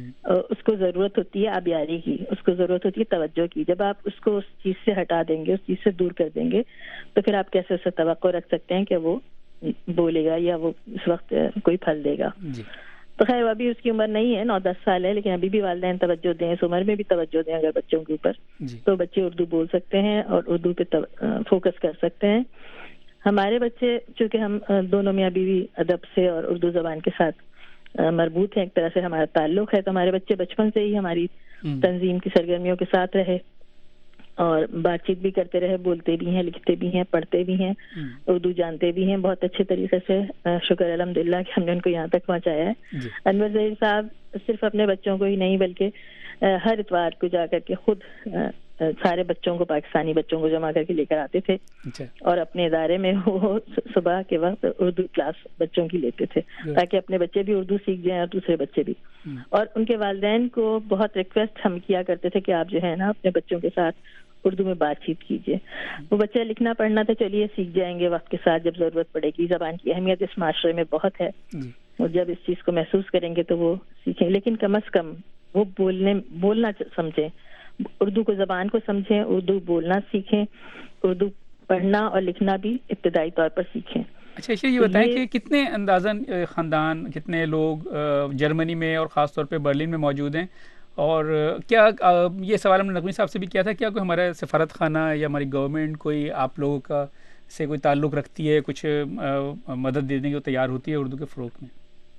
اس کو ضرورت ہوتی ہے آبیاری کی, اس کو ضرورت ہوتی ہے توجہ کی. جب آپ اس کو اس چیز سے ہٹا دیں گے, اس چیز سے دور کر دیں گے, تو پھر آپ کیسے اسے توقع رکھ سکتے ہیں کہ وہ بولے گا یا وہ اس وقت کوئی پھل دے گا. تو خیر ابھی اس کی عمر نہیں ہے, نو دس سال ہے, لیکن ابھی بھی والدین توجہ دیں, اس عمر میں بھی توجہ دیں اگر بچوں کے اوپر, تو بچے اردو بول سکتے ہیں اور اردو پہ فوکس کر سکتے ہیں. ہمارے بچے چونکہ ہم دونوں میاں بیوی ادب سے اور اردو زبان کے ساتھ مربوط ہیں, ایک طرح سے ہمارا تعلق ہے, تو ہمارے بچے بچپن سے ہی ہماری تنظیم کی سرگرمیوں کے ساتھ رہے اور بات چیت بھی کرتے رہے, بولتے بھی ہیں, لکھتے بھی ہیں, پڑھتے بھی ہیں, اردو جانتے بھی ہیں بہت اچھے طریقے سے. شکر الحمدللہ کہ ہم نے ان کو یہاں تک پہنچایا ہے. انور ظہیر صاحب صرف اپنے بچوں کو ہی نہیں بلکہ ہر اتوار کو جا کر کے خود سارے بچوں کو, پاکستانی بچوں کو جمع کر کے لے کر آتے تھے, اور اپنے ادارے میں وہ صبح کے وقت اردو کلاس بچوں کی لیتے تھے تاکہ اپنے بچے بھی اردو سیکھ جائیں اور دوسرے بچے بھی. اور ان کے والدین کو بہت ریکویسٹ ہم کیا کرتے تھے کہ آپ جو ہے نا اپنے بچوں کے ساتھ اردو میں بات چیت کیجیے. وہ بچے لکھنا پڑھنا تو چلیے سیکھ جائیں گے وقت کے ساتھ جب ضرورت پڑے گی, زبان کی اہمیت اس معاشرے میں بہت ہے, اور جب اس چیز کو محسوس کریں گے تو وہ سیکھیں, لیکن کم از کم وہ بولنے بولنا سمجھیں, اردو کو زبان کو سمجھیں, اردو بولنا سیکھیں, اردو پڑھنا اور لکھنا بھی ابتدائی طور پر سیکھیں. اچھا اچھا یہ بتائیں کہ کتنے اندازاً خاندان, کتنے لوگ جرمنی میں اور خاص طور پہ برلن میں موجود ہیں, اور کیا یہ سوال ہم نے نقوی صاحب سے بھی کیا تھا, کیا کوئی ہمارا سفارت خانہ یا ہماری گورنمنٹ کوئی آپ لوگوں کا سے کوئی تعلق رکھتی ہے, کچھ مدد دینے کی تیار ہوتی ہے اردو کے فروغ میں؟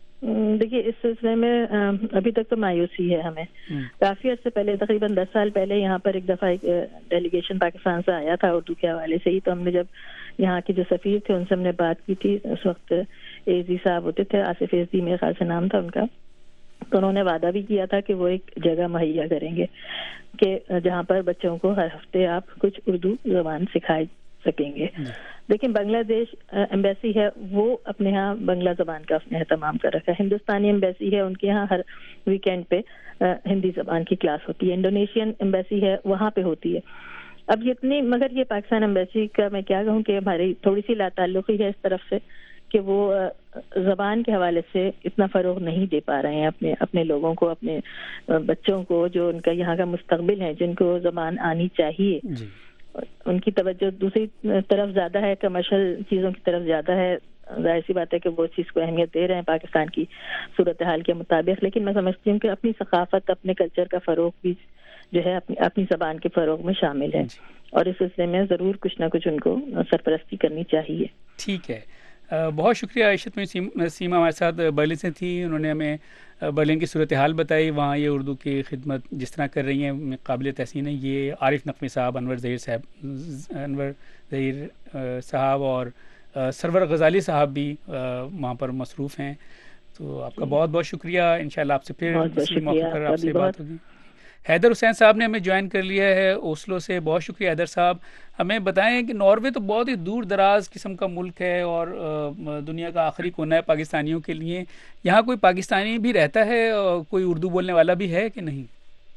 دیکھیے اس سلسلے میں ابھی تک تو مایوسی ہے ہمیں. کافی عرصے پہلے تقریباً دس سال پہلے یہاں پر ایک دفعہ ایک ڈیلیگیشن پاکستان سے آیا تھا اردو کے حوالے سے ہی, تو ہم نے جب یہاں کے جو سفیر تھے ان سے ہم نے بات کی تھی, اس وقت ایزی صاحب ہوتے تھے, آصف ایزی میرے خیال سے نام تھا ان کا, تو انہوں نے وعدہ بھی کیا تھا کہ وہ ایک جگہ مہیا کریں گے کہ جہاں پر بچوں کو ہر ہفتے آپ کچھ اردو زبان سکھائی سکیں گے. لیکن بنگلہ دیش ایمبیسی ہے وہ اپنے ہاں بنگلہ زبان کا اہتمام کر رکھا ہے. ہندوستانی ایمبیسی ہے ان کے ہاں ہر ویکینڈ پہ ہندی زبان کی کلاس ہوتی ہے. انڈونیشین ایمبیسی ہے وہاں پہ ہوتی ہے. اب اتنی, مگر یہ پاکستان ایمبیسی کا میں کیا کہوں کہ ہماری تھوڑی سی لا تعلقی ہے اس طرف سے کہ وہ زبان کے حوالے سے اتنا فروغ نہیں دے پا رہے ہیں اپنے اپنے لوگوں کو, اپنے بچوں کو جو ان کا یہاں کا مستقبل ہے, جن کو زبان آنی چاہیے. ان کی توجہ دوسری طرف زیادہ ہے, کمرشل چیزوں کی طرف زیادہ ہے. ظاہر سی بات ہے کہ وہ اس چیز کو اہمیت دے رہے ہیں پاکستان کی صورتحال کے مطابق, لیکن میں سمجھتی ہوں کہ اپنی ثقافت, اپنے کلچر کا فروغ بھی جو ہے اپنی اپنی زبان کے فروغ میں شامل ہے, اور اس سلسلے میں ضرور کچھ نہ کچھ ان کو سرپرستی کرنی چاہیے. ٹھیک ہے, بہت شکریہ. عائشت میں سیما ہمارے ساتھ برلن سے تھی, انہوں نے ہمیں برلن کی صورتحال بتائی, وہاں یہ اردو کی خدمت جس طرح کر رہی ہیں قابل تحسین ہے. یہ عارف نقوی صاحب, انور ظہیر صاحب انور ظہیر صاحب اور سرور غزالی صاحب بھی وہاں پر مصروف ہیں. تو آپ کا بہت بہت شکریہ. انشاءاللہ آپ سے پھر کسی موقع پر آپ سے بات ہوگی. حیدر حسین صاحب نے ہمیں جوائن کر لیا ہے اوسلو سے. بہت شکریہ حیدر صاحب. ہمیں بتائیں کہ ناروے تو بہت ہی دور دراز قسم کا ملک ہے اور دنیا کا آخری کونا ہے پاکستانیوں کے لیے. یہاں کوئی پاکستانی بھی رہتا ہے, کوئی اردو بولنے والا بھی ہے کہ نہیں؟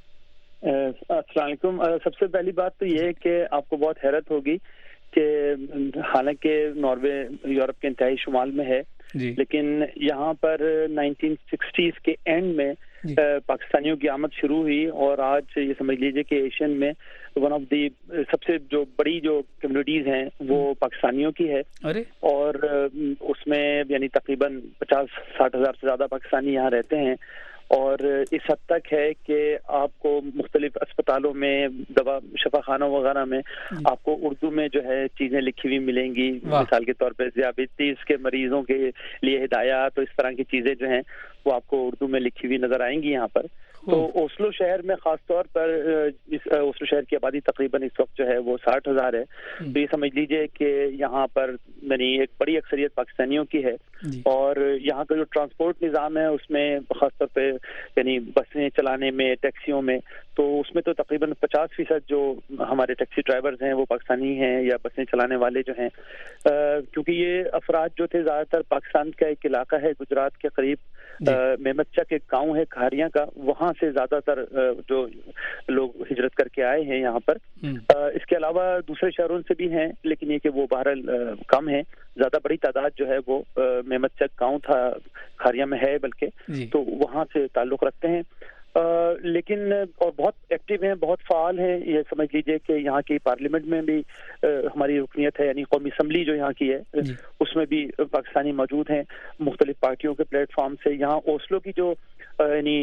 السلام علیکم. سب سے پہلی بات تو یہ ہے کہ آپ کو بہت حیرت ہوگی کہ حالانکہ ناروے یورپ کے انتہائی شمال میں ہے, جی, لیکن یہاں پر نائنٹین سکسٹیز کے اینڈ میں جی. پاکستانیوں کی آمد شروع ہوئی, اور آج یہ سمجھ لیجئے کہ ایشین میں ون آف دی سب سے جو بڑی جو کمیونٹیز ہیں وہ پاکستانیوں کی ہے. ارے اور اس میں یعنی تقریباً پچاس ساٹھ ہزار سے زیادہ پاکستانی یہاں رہتے ہیں, اور اس حد تک ہے کہ آپ کو مختلف اسپتالوں میں, دوا شفا خانوں وغیرہ میں آپ کو اردو میں جو ہے چیزیں لکھی ہوئی ملیں گی. مثال کے طور پہ ذیابیطس کے مریضوں کے لیے ہدایات اور اس طرح کی چیزیں جو ہیں وہ آپ کو اردو میں لکھی ہوئی نظر آئیں گی یہاں پر. تو اوسلو شہر میں خاص طور پر, اس اوسلو شہر کی آبادی تقریباً اس وقت جو ہے وہ ساٹھ ہزار ہے. تو یہ سمجھ لیجئے کہ یہاں پر یعنی ایک بڑی اکثریت پاکستانیوں کی ہے, اور یہاں کا جو ٹرانسپورٹ نظام ہے اس میں خاص طور پہ یعنی بسیں چلانے میں, ٹیکسیوں میں, تو اس میں تو تقریباً پچاس فیصد جو ہمارے ٹیکسی ڈرائیورز ہیں وہ پاکستانی ہیں یا بسیں چلانے والے جو ہیں, کیونکہ یہ افراد جو تھے زیادہ تر پاکستان کا ایک علاقہ ہے گجرات کے قریب, میمت چک ایک گاؤں ہے کھاریاں کا, وہاں سے زیادہ تر جو لوگ ہجرت کر کے آئے ہیں یہاں پر. اس کے علاوہ دوسرے شہروں سے بھی ہیں, لیکن یہ کہ وہ بہرحال کم ہیں. زیادہ بڑی تعداد جو ہے وہ میمت چک گاؤں تھا کھاریاں میں ہے بلکہ, تو وہاں سے تعلق رکھتے ہیں. Uh, لیکن اور بہت ایکٹیو ہیں, بہت فعال ہیں. یہ سمجھ لیجئے کہ یہاں کی پارلیمنٹ میں بھی uh, ہماری رکنیت ہے, یعنی قومی اسمبلی جو یہاں کی ہے جی. اس میں بھی پاکستانی موجود ہیں مختلف پارٹیوں کے پلیٹ فارم سے. یہاں اوسلو کی جو یعنی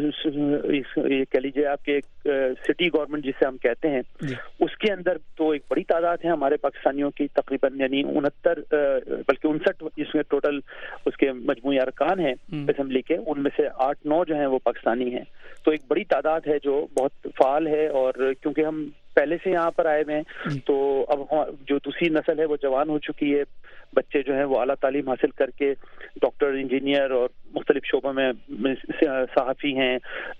یہ کہہ لیجیے آپ کے سٹی گورنمنٹ جسے ہم کہتے ہیں جی. اس کے اندر تو ایک بڑی تعداد ہے ہمارے پاکستانیوں کی, تقریباً یعنی انہتر بلکہ انسٹھ جس میں ٹوٹل اس کے مجموعی ارکان ہیں اسمبلی کے, ان میں سے آٹھ نو جو ہیں وہ پاکستانی ہیں. تو ایک بڑی تعداد ہے جو بہت فعال ہے, اور کیونکہ ہم پہلے سے یہاں پر آئے ہوئے ہیں تو اب جو دوسری نسل ہے وہ جوان ہو چکی ہے. بچے جو ہیں وہ اعلیٰ تعلیم حاصل کر کے ڈاکٹر, انجینئر اور مختلف شعبوں میں صحافی ہیں,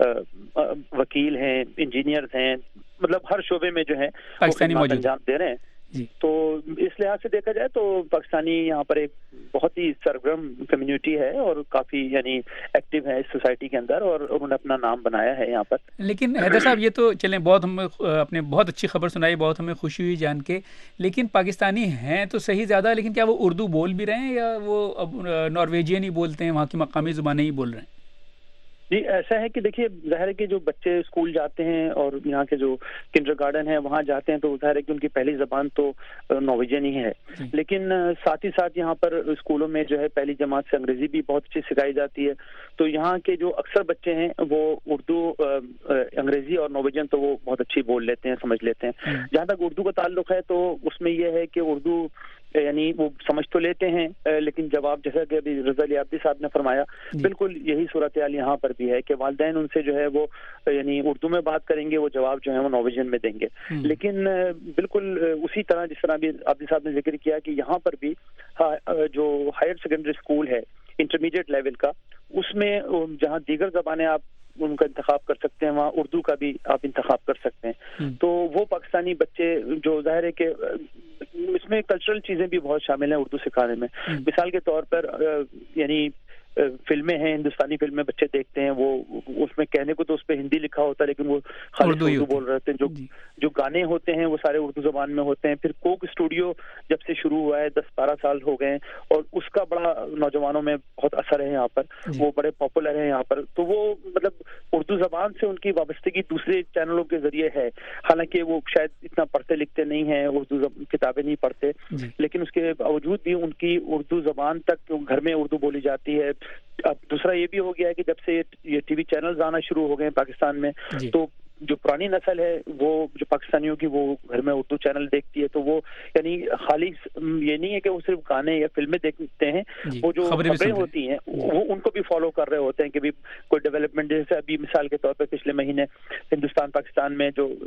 وکیل ہیں, انجینئرز ہیں, مطلب ہر شعبے میں جو ہے پاکستانی موجود انجام دے رہے ہیں جی. تو اس لحاظ سے دیکھا جائے تو پاکستانی یہاں پر ایک بہت ہی سرگرم کمیونٹی ہے اور کافی یعنی ایکٹیو ہے اس سوسائٹی کے اندر, اور انہوں نے اپنا نام بنایا ہے یہاں پر. لیکن حیدر صاحب یہ تو چلیں بہت ہم اپنے بہت اچھی خبر سنائی, بہت ہمیں خوشی ہوئی جان کے, لیکن پاکستانی ہیں تو صحیح زیادہ, لیکن کیا وہ اردو بول بھی رہے ہیں یا وہ اب نارویجین ہی بولتے ہیں, وہاں کی مقامی زبانیں ہی بول رہے ہیں؟ جی ایسا ہے کہ دیکھیے ظاہر ہے کہ جو بچے اسکول جاتے ہیں اور یہاں کے جو کنڈر گارڈن ہیں وہاں جاتے ہیں تو ظاہر ہے کہ ان کی پہلی زبان تو نارویجین ہی ہے, لیکن ساتھ ہی ساتھ یہاں پر اسکولوں میں جو ہے پہلی جماعت سے انگریزی بھی بہت اچھی سکھائی جاتی ہے. تو یہاں کے جو اکثر بچے ہیں وہ اردو, انگریزی اور نارویجین تو وہ بہت اچھی بول لیتے ہیں, سمجھ لیتے ہیں. جہاں تک اردو کا تعلق ہے تو اس میں یہ ہے کہ اردو یعنی وہ سمجھ تو لیتے ہیں, لیکن جواب جیسا کہ ابھی رضا علی عابدی صاحب نے فرمایا, بالکل یہی صورتحال یہاں پر بھی ہے کہ والدین ان سے جو ہے وہ یعنی اردو میں بات کریں گے, وہ جواب جو ہے وہ نارویجین میں دیں گے. لیکن بالکل اسی طرح جس طرح بھی عابدی صاحب نے ذکر کیا کہ یہاں پر بھی جو ہائر سیکنڈری اسکول ہے انٹرمیڈیٹ لیول کا, اس میں جہاں دیگر زبانیں آپ ان کا انتخاب کر سکتے ہیں وہاں اردو کا بھی آپ انتخاب کر سکتے ہیں. تو وہ پاکستانی بچے جو ظاہر ہے کہ اس میں کلچرل چیزیں بھی بہت شامل ہیں اردو سکھانے میں. مثال کے طور پر یعنی فلمیں ہیں ہندوستانی فلمیں بچے دیکھتے ہیں وہ اس میں کہنے کو تو اس پہ ہندی لکھا ہوتا ہے لیکن وہ خالص اردو بول رہے ہوتے ہیں. جو جو گانے ہوتے ہیں وہ سارے اردو زبان میں ہوتے ہیں. پھر کوک اسٹوڈیو جب سے شروع ہوا ہے دس بارہ سال ہو گئے ہیں اور اس کا بڑا نوجوانوں میں بہت اثر ہے یہاں پر, وہ بڑے پاپولر ہیں یہاں پر. تو وہ مطلب اردو زبان سے ان کی وابستگی دوسرے چینلوں کے ذریعے ہے, حالانکہ وہ شاید اتنا پڑھتے لکھتے نہیں ہیں, اردو کتابیں نہیں پڑھتے, لیکن اس کے باوجود بھی ان کی اردو زبان تک گھر میں اردو بولی جاتی ہے. اب دوسرا یہ بھی ہو گیا ہے کہ جب سے یہ ٹی وی چینلز آنا شروع ہو گئے ہیں پاکستان میں, تو جو پرانی نسل ہے وہ جو پاکستانیوں کی وہ گھر میں اردو چینل دیکھتی ہے. تو وہ یعنی خالی یہ نہیں ہے کہ وہ صرف گانے یا فلمیں دیکھتے ہیں, وہ جو خبریں ہوتی ہیں وہ ان کو بھی فالو کر رہے ہوتے ہیں کہ بھی کوئی ڈیولپمنٹ, جیسے ابھی مثال کے طور پہ پچھلے مہینے ہندوستان پاکستان میں جو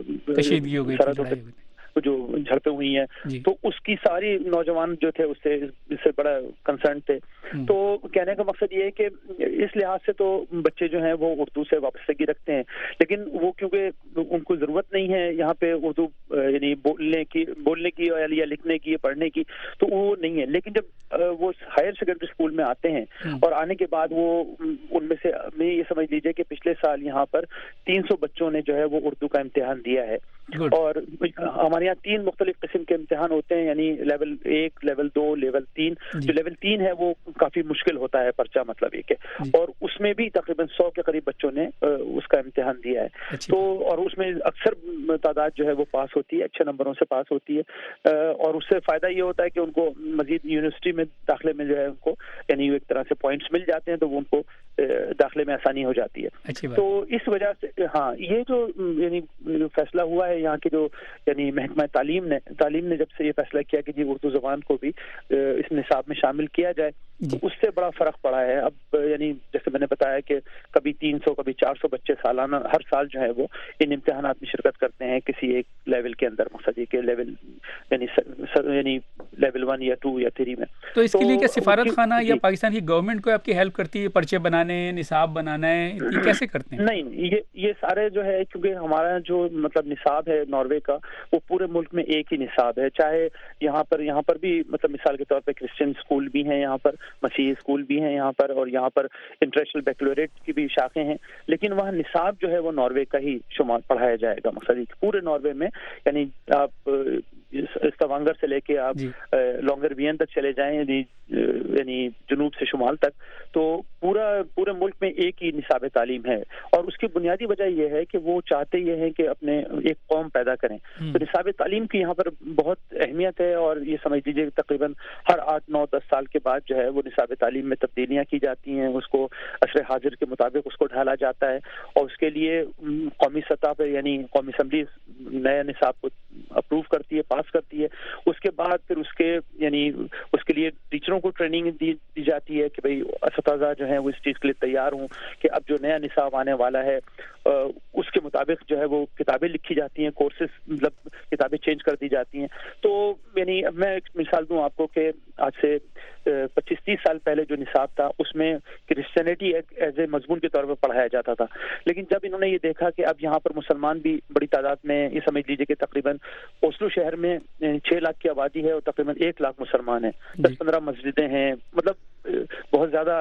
سرحدوں پہ جو جھڑپیں ہوئی ہیں تو اس کی ساری نوجوان جو تھے اس سے اس سے بڑا کنسرن تھے. تو کہنے کا مقصد یہ ہے کہ اس لحاظ سے تو بچے جو ہیں وہ اردو سے وابستگی رکھتے ہیں, لیکن وہ کیونکہ ان کو ضرورت نہیں ہے یہاں پہ اردو یعنی بولنے کی بولنے کی یا لکھنے کی پڑھنے کی, تو وہ نہیں ہے. لیکن جب وہ ہائر سیکنڈری اسکول میں آتے ہیں اور آنے کے بعد وہ ان میں سے میں یہ سمجھ لیجیے کہ پچھلے سال یہاں پر تین سو بچوں نے جو ہے وہ اردو کا امتحان دیا ہے. اور ہمارے یہاں تین مختلف قسم کے امتحان ہوتے ہیں, یعنی لیول ایک, لیول دو, لیول تین. جو لیول تین ہے وہ کافی مشکل ہوتا ہے پرچہ, مطلب یہ کہ اور اس میں بھی تقریباً سو کے قریب بچوں نے اس کا امتحان دیا ہے. تو اور اس میں اکثر تعداد جو ہے وہ پاس ہوتی ہے, اچھے نمبروں سے پاس ہوتی ہے, اور اس سے فائدہ یہ ہوتا ہے کہ ان کو مزید یونیورسٹی میں داخلے میں جو ہے ان کو یعنی ایک طرح سے پوائنٹس مل جاتے ہیں, تو وہ ان کو داخلے میں آسانی ہو جاتی ہے. تو اس وجہ سے ہاں یہ جو یعنی فیصلہ ہوا ہے یہاں کے جو یعنی محکمہ تعلیم نے تعلیم نے جب سے یہ فیصلہ کیا کہ جی اردو زبان کو بھی اس نصاب میں شامل کیا جائے, اس سے بڑا فرق پڑا ہے. اب یعنی جیسے میں نے بتایا کہ کبھی تین سو کبھی چار سو بچے سالانہ ہر سال جو ہے وہ ان امتحانات میں شرکت کرتے ہیں کسی ایک لیول کے اندر, مقصد یہ کہ لیول یعنی یعنی لیول ون یا ٹو یا تھری میں. تو اس کے لیے کیا سفارت خانہ یا پاکستان کی گورنمنٹ کو آپ کی ہیلپ کرتی ہے, پرچے بنانے, نصاب بنانا ہے, یہ کیسے کرتے ہیں؟ نہیں, یہ یہ سارے جو ہے کیونکہ ہمارا جو مطلب نصاب ہے ناروے کا وہ پورے ملک میں ایک ہی نصاب ہے. چاہے یہاں پر یہاں پر بھی مطلب مثال کے طور پہ کرسچن اسکول بھی ہیں یہاں پر, مسیحی اسکول بھی ہیں یہاں پر, اور یہاں پر انٹرنیشنل بیکلوریٹ کی بھی شاخیں ہیں, لیکن وہاں نصاب جو ہے وہ ناروے کا ہی شمار پڑھایا جائے گا. مقصد پورے ناروے میں یعنی آپ استوانگر سے لے کے آپ لانگر وین تک چلے جائیں یعنی یعنی جنوب سے شمال تک, تو پورا پورے ملک میں ایک ہی نصاب تعلیم ہے. اور اس کی بنیادی وجہ یہ ہے کہ وہ چاہتے یہ ہیں کہ اپنے ایک قوم پیدا کریں. تو نصاب تعلیم کی یہاں پر بہت اہمیت ہے, اور یہ سمجھ لیجیے تقریباً ہر آٹھ نو دس سال کے بعد جو ہے وہ نصاب تعلیم میں تبدیلیاں کی جاتی ہیں, اس کو عصر حاضر کے مطابق اس کو ڈھالا جاتا ہے, اور اس کے لیے قومی سطح پہ یعنی قومی اسمبلی نیا نصاب کو اپروو کرتی ہے, پاس کرتی ہے. اس کے بعد پھر اس کے یعنی اس کے لیے ٹیچروں کو ٹریننگ دی, دی جاتی ہے کہ بھئی اساتذہ جو ہیں وہ اس چیز کے لیے تیار ہوں کہ اب جو نیا نصاب آنے والا ہے اس کے مطابق جو ہے وہ کتابیں لکھی جاتی ہیں, کورسز مطلب کتابیں چینج کر دی جاتی ہیں. تو یعنی میں ایک مثال دوں آپ کو کہ آج سے پچیس تیس سال پہلے جو نصاب تھا اس میں کرسچینٹی ایز اے مضمون کے طور پر پڑھایا جاتا تھا, لیکن جب انہوں نے یہ دیکھا کہ اب یہاں پر مسلمان بھی بڑی تعداد میں, یہ سمجھ لیجیے کہ تقریباً اوسلو شہر میں چھ لاکھ کی آبادی ہے اور تقریباً ایک لاکھ مسلمان ہیں, دس پندرہ مسجدیں ہیں, مطلب بہت زیادہ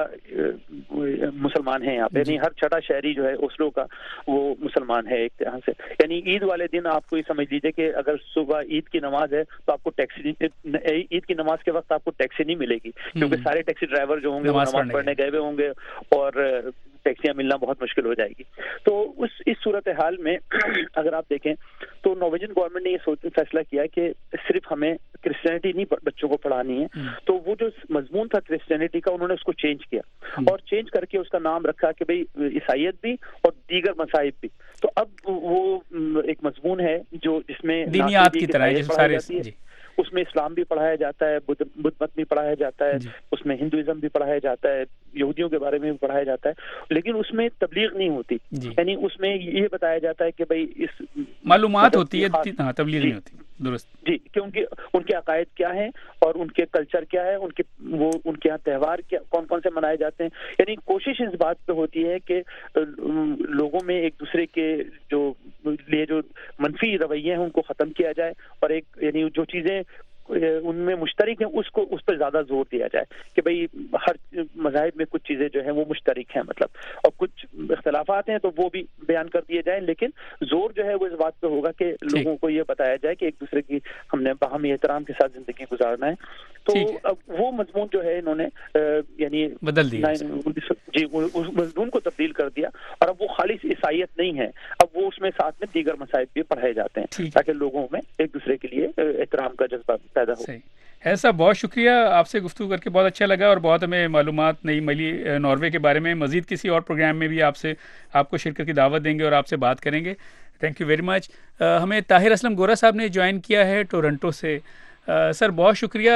مسلمان ہیں یہاں پہ, یعنی ہر چھٹا شہری جو ہے اوسلو کا وہ مسلمان ہے ایک طرح سے. یعنی عید والے دن آپ کو یہ سمجھ لیجیے کہ اگر صبح عید کی نماز ہے تو آپ کو ٹیکسی, عید کی نماز کے وقت آپ کو ٹیکسی نہیں ملے گی, کیونکہ سارے ٹیکسی ڈرائیور جو ہوں گے وہ نماز پڑھنے گئے ہوئے ہوں گے اور ٹیکسیاں ملنا بہت مشکل ہو جائے گی. تو اس اس صورتحال میں اگر آپ دیکھیں تو نارویجن گورنمنٹ نے یہ فیصلہ کیا کہ صرف ہمیں کرسچینٹی نہیں بچوں کو پڑھانی ہے, تو وہ جو مضمون تھا کرسچینٹی کا انہوں نے اس کو چینج کیا, اور چینج کر کے اس کا نام رکھا کہ بھئی عیسائیت بھی اور دیگر مذاہب بھی. تو اب وہ ایک مضمون ہے جو جس میں دینیات کی طرح سارے, اس میں اسلام بھی پڑھایا جاتا ہے, بدھ مت بھی پڑھایا جاتا ہے, اس میں ہندوازم بھی پڑھایا جاتا ہے, یہودیوں کے بارے میں بھی پڑھایا جاتا ہے, لیکن اس میں تبلیغ نہیں ہوتی. یعنی اس میں یہ بتایا جاتا ہے کہ بھئی اس معلومات ہوتی ہے, ہاں تبلیغ نہیں ہوتی. درست جی, کہ ان کے ان کے عقائد کیا ہیں اور ان کے کلچر کیا ہے, ان کے وہ ان کے یہاں تہوار کیا کون کون سے منائے جاتے ہیں. یعنی کوشش اس بات پہ ہوتی ہے کہ لوگوں میں ایک دوسرے کے جو لیے جو منفی رویے ہیں ان کو ختم کیا جائے, اور ایک یعنی جو چیزیں ان میں مشترک ہیں اس کو اس پر زیادہ زور دیا جائے کہ بھئی ہر مذاہب میں کچھ چیزیں جو ہیں وہ مشترک ہیں مطلب، اور کچھ اختلافات ہیں تو وہ بھی بیان کر دیے جائیں، لیکن زور جو ہے وہ اس بات پہ ہوگا کہ لوگوں کو یہ بتایا جائے کہ ایک دوسرے کی ہم نے باہمی احترام کے ساتھ زندگی گزارنا ہے. تو اب وہ مضمون جو ہے انہوں نے یعنی بدل دیا، جی اس مضمون کو تبدیل کر دیا، اور اب وہ خالص عیسائیت نہیں ہے، اب وہ اس میں ساتھ میں دیگر مسائل بھی پڑھائے جاتے ہیں تاکہ لوگوں میں ایک دوسرے کے لیے احترام کا جذبہ پیدا ہو. ہے صاحب، بہت شکریہ، آپ سے گفتگو کر کے بہت اچھا لگا اور بہت ہمیں معلومات نئی ملی ناروے کے بارے میں. مزید کسی اور پروگرام میں بھی آپ سے آپ کو شرکت کی دعوت دیں گے اور آپ سے بات کریں گے. Thank you very much. ہمیں طاہر اسلم گورا صاحب نے جوائن کیا ہے ٹورنٹو سے. سر بہت شکریہ.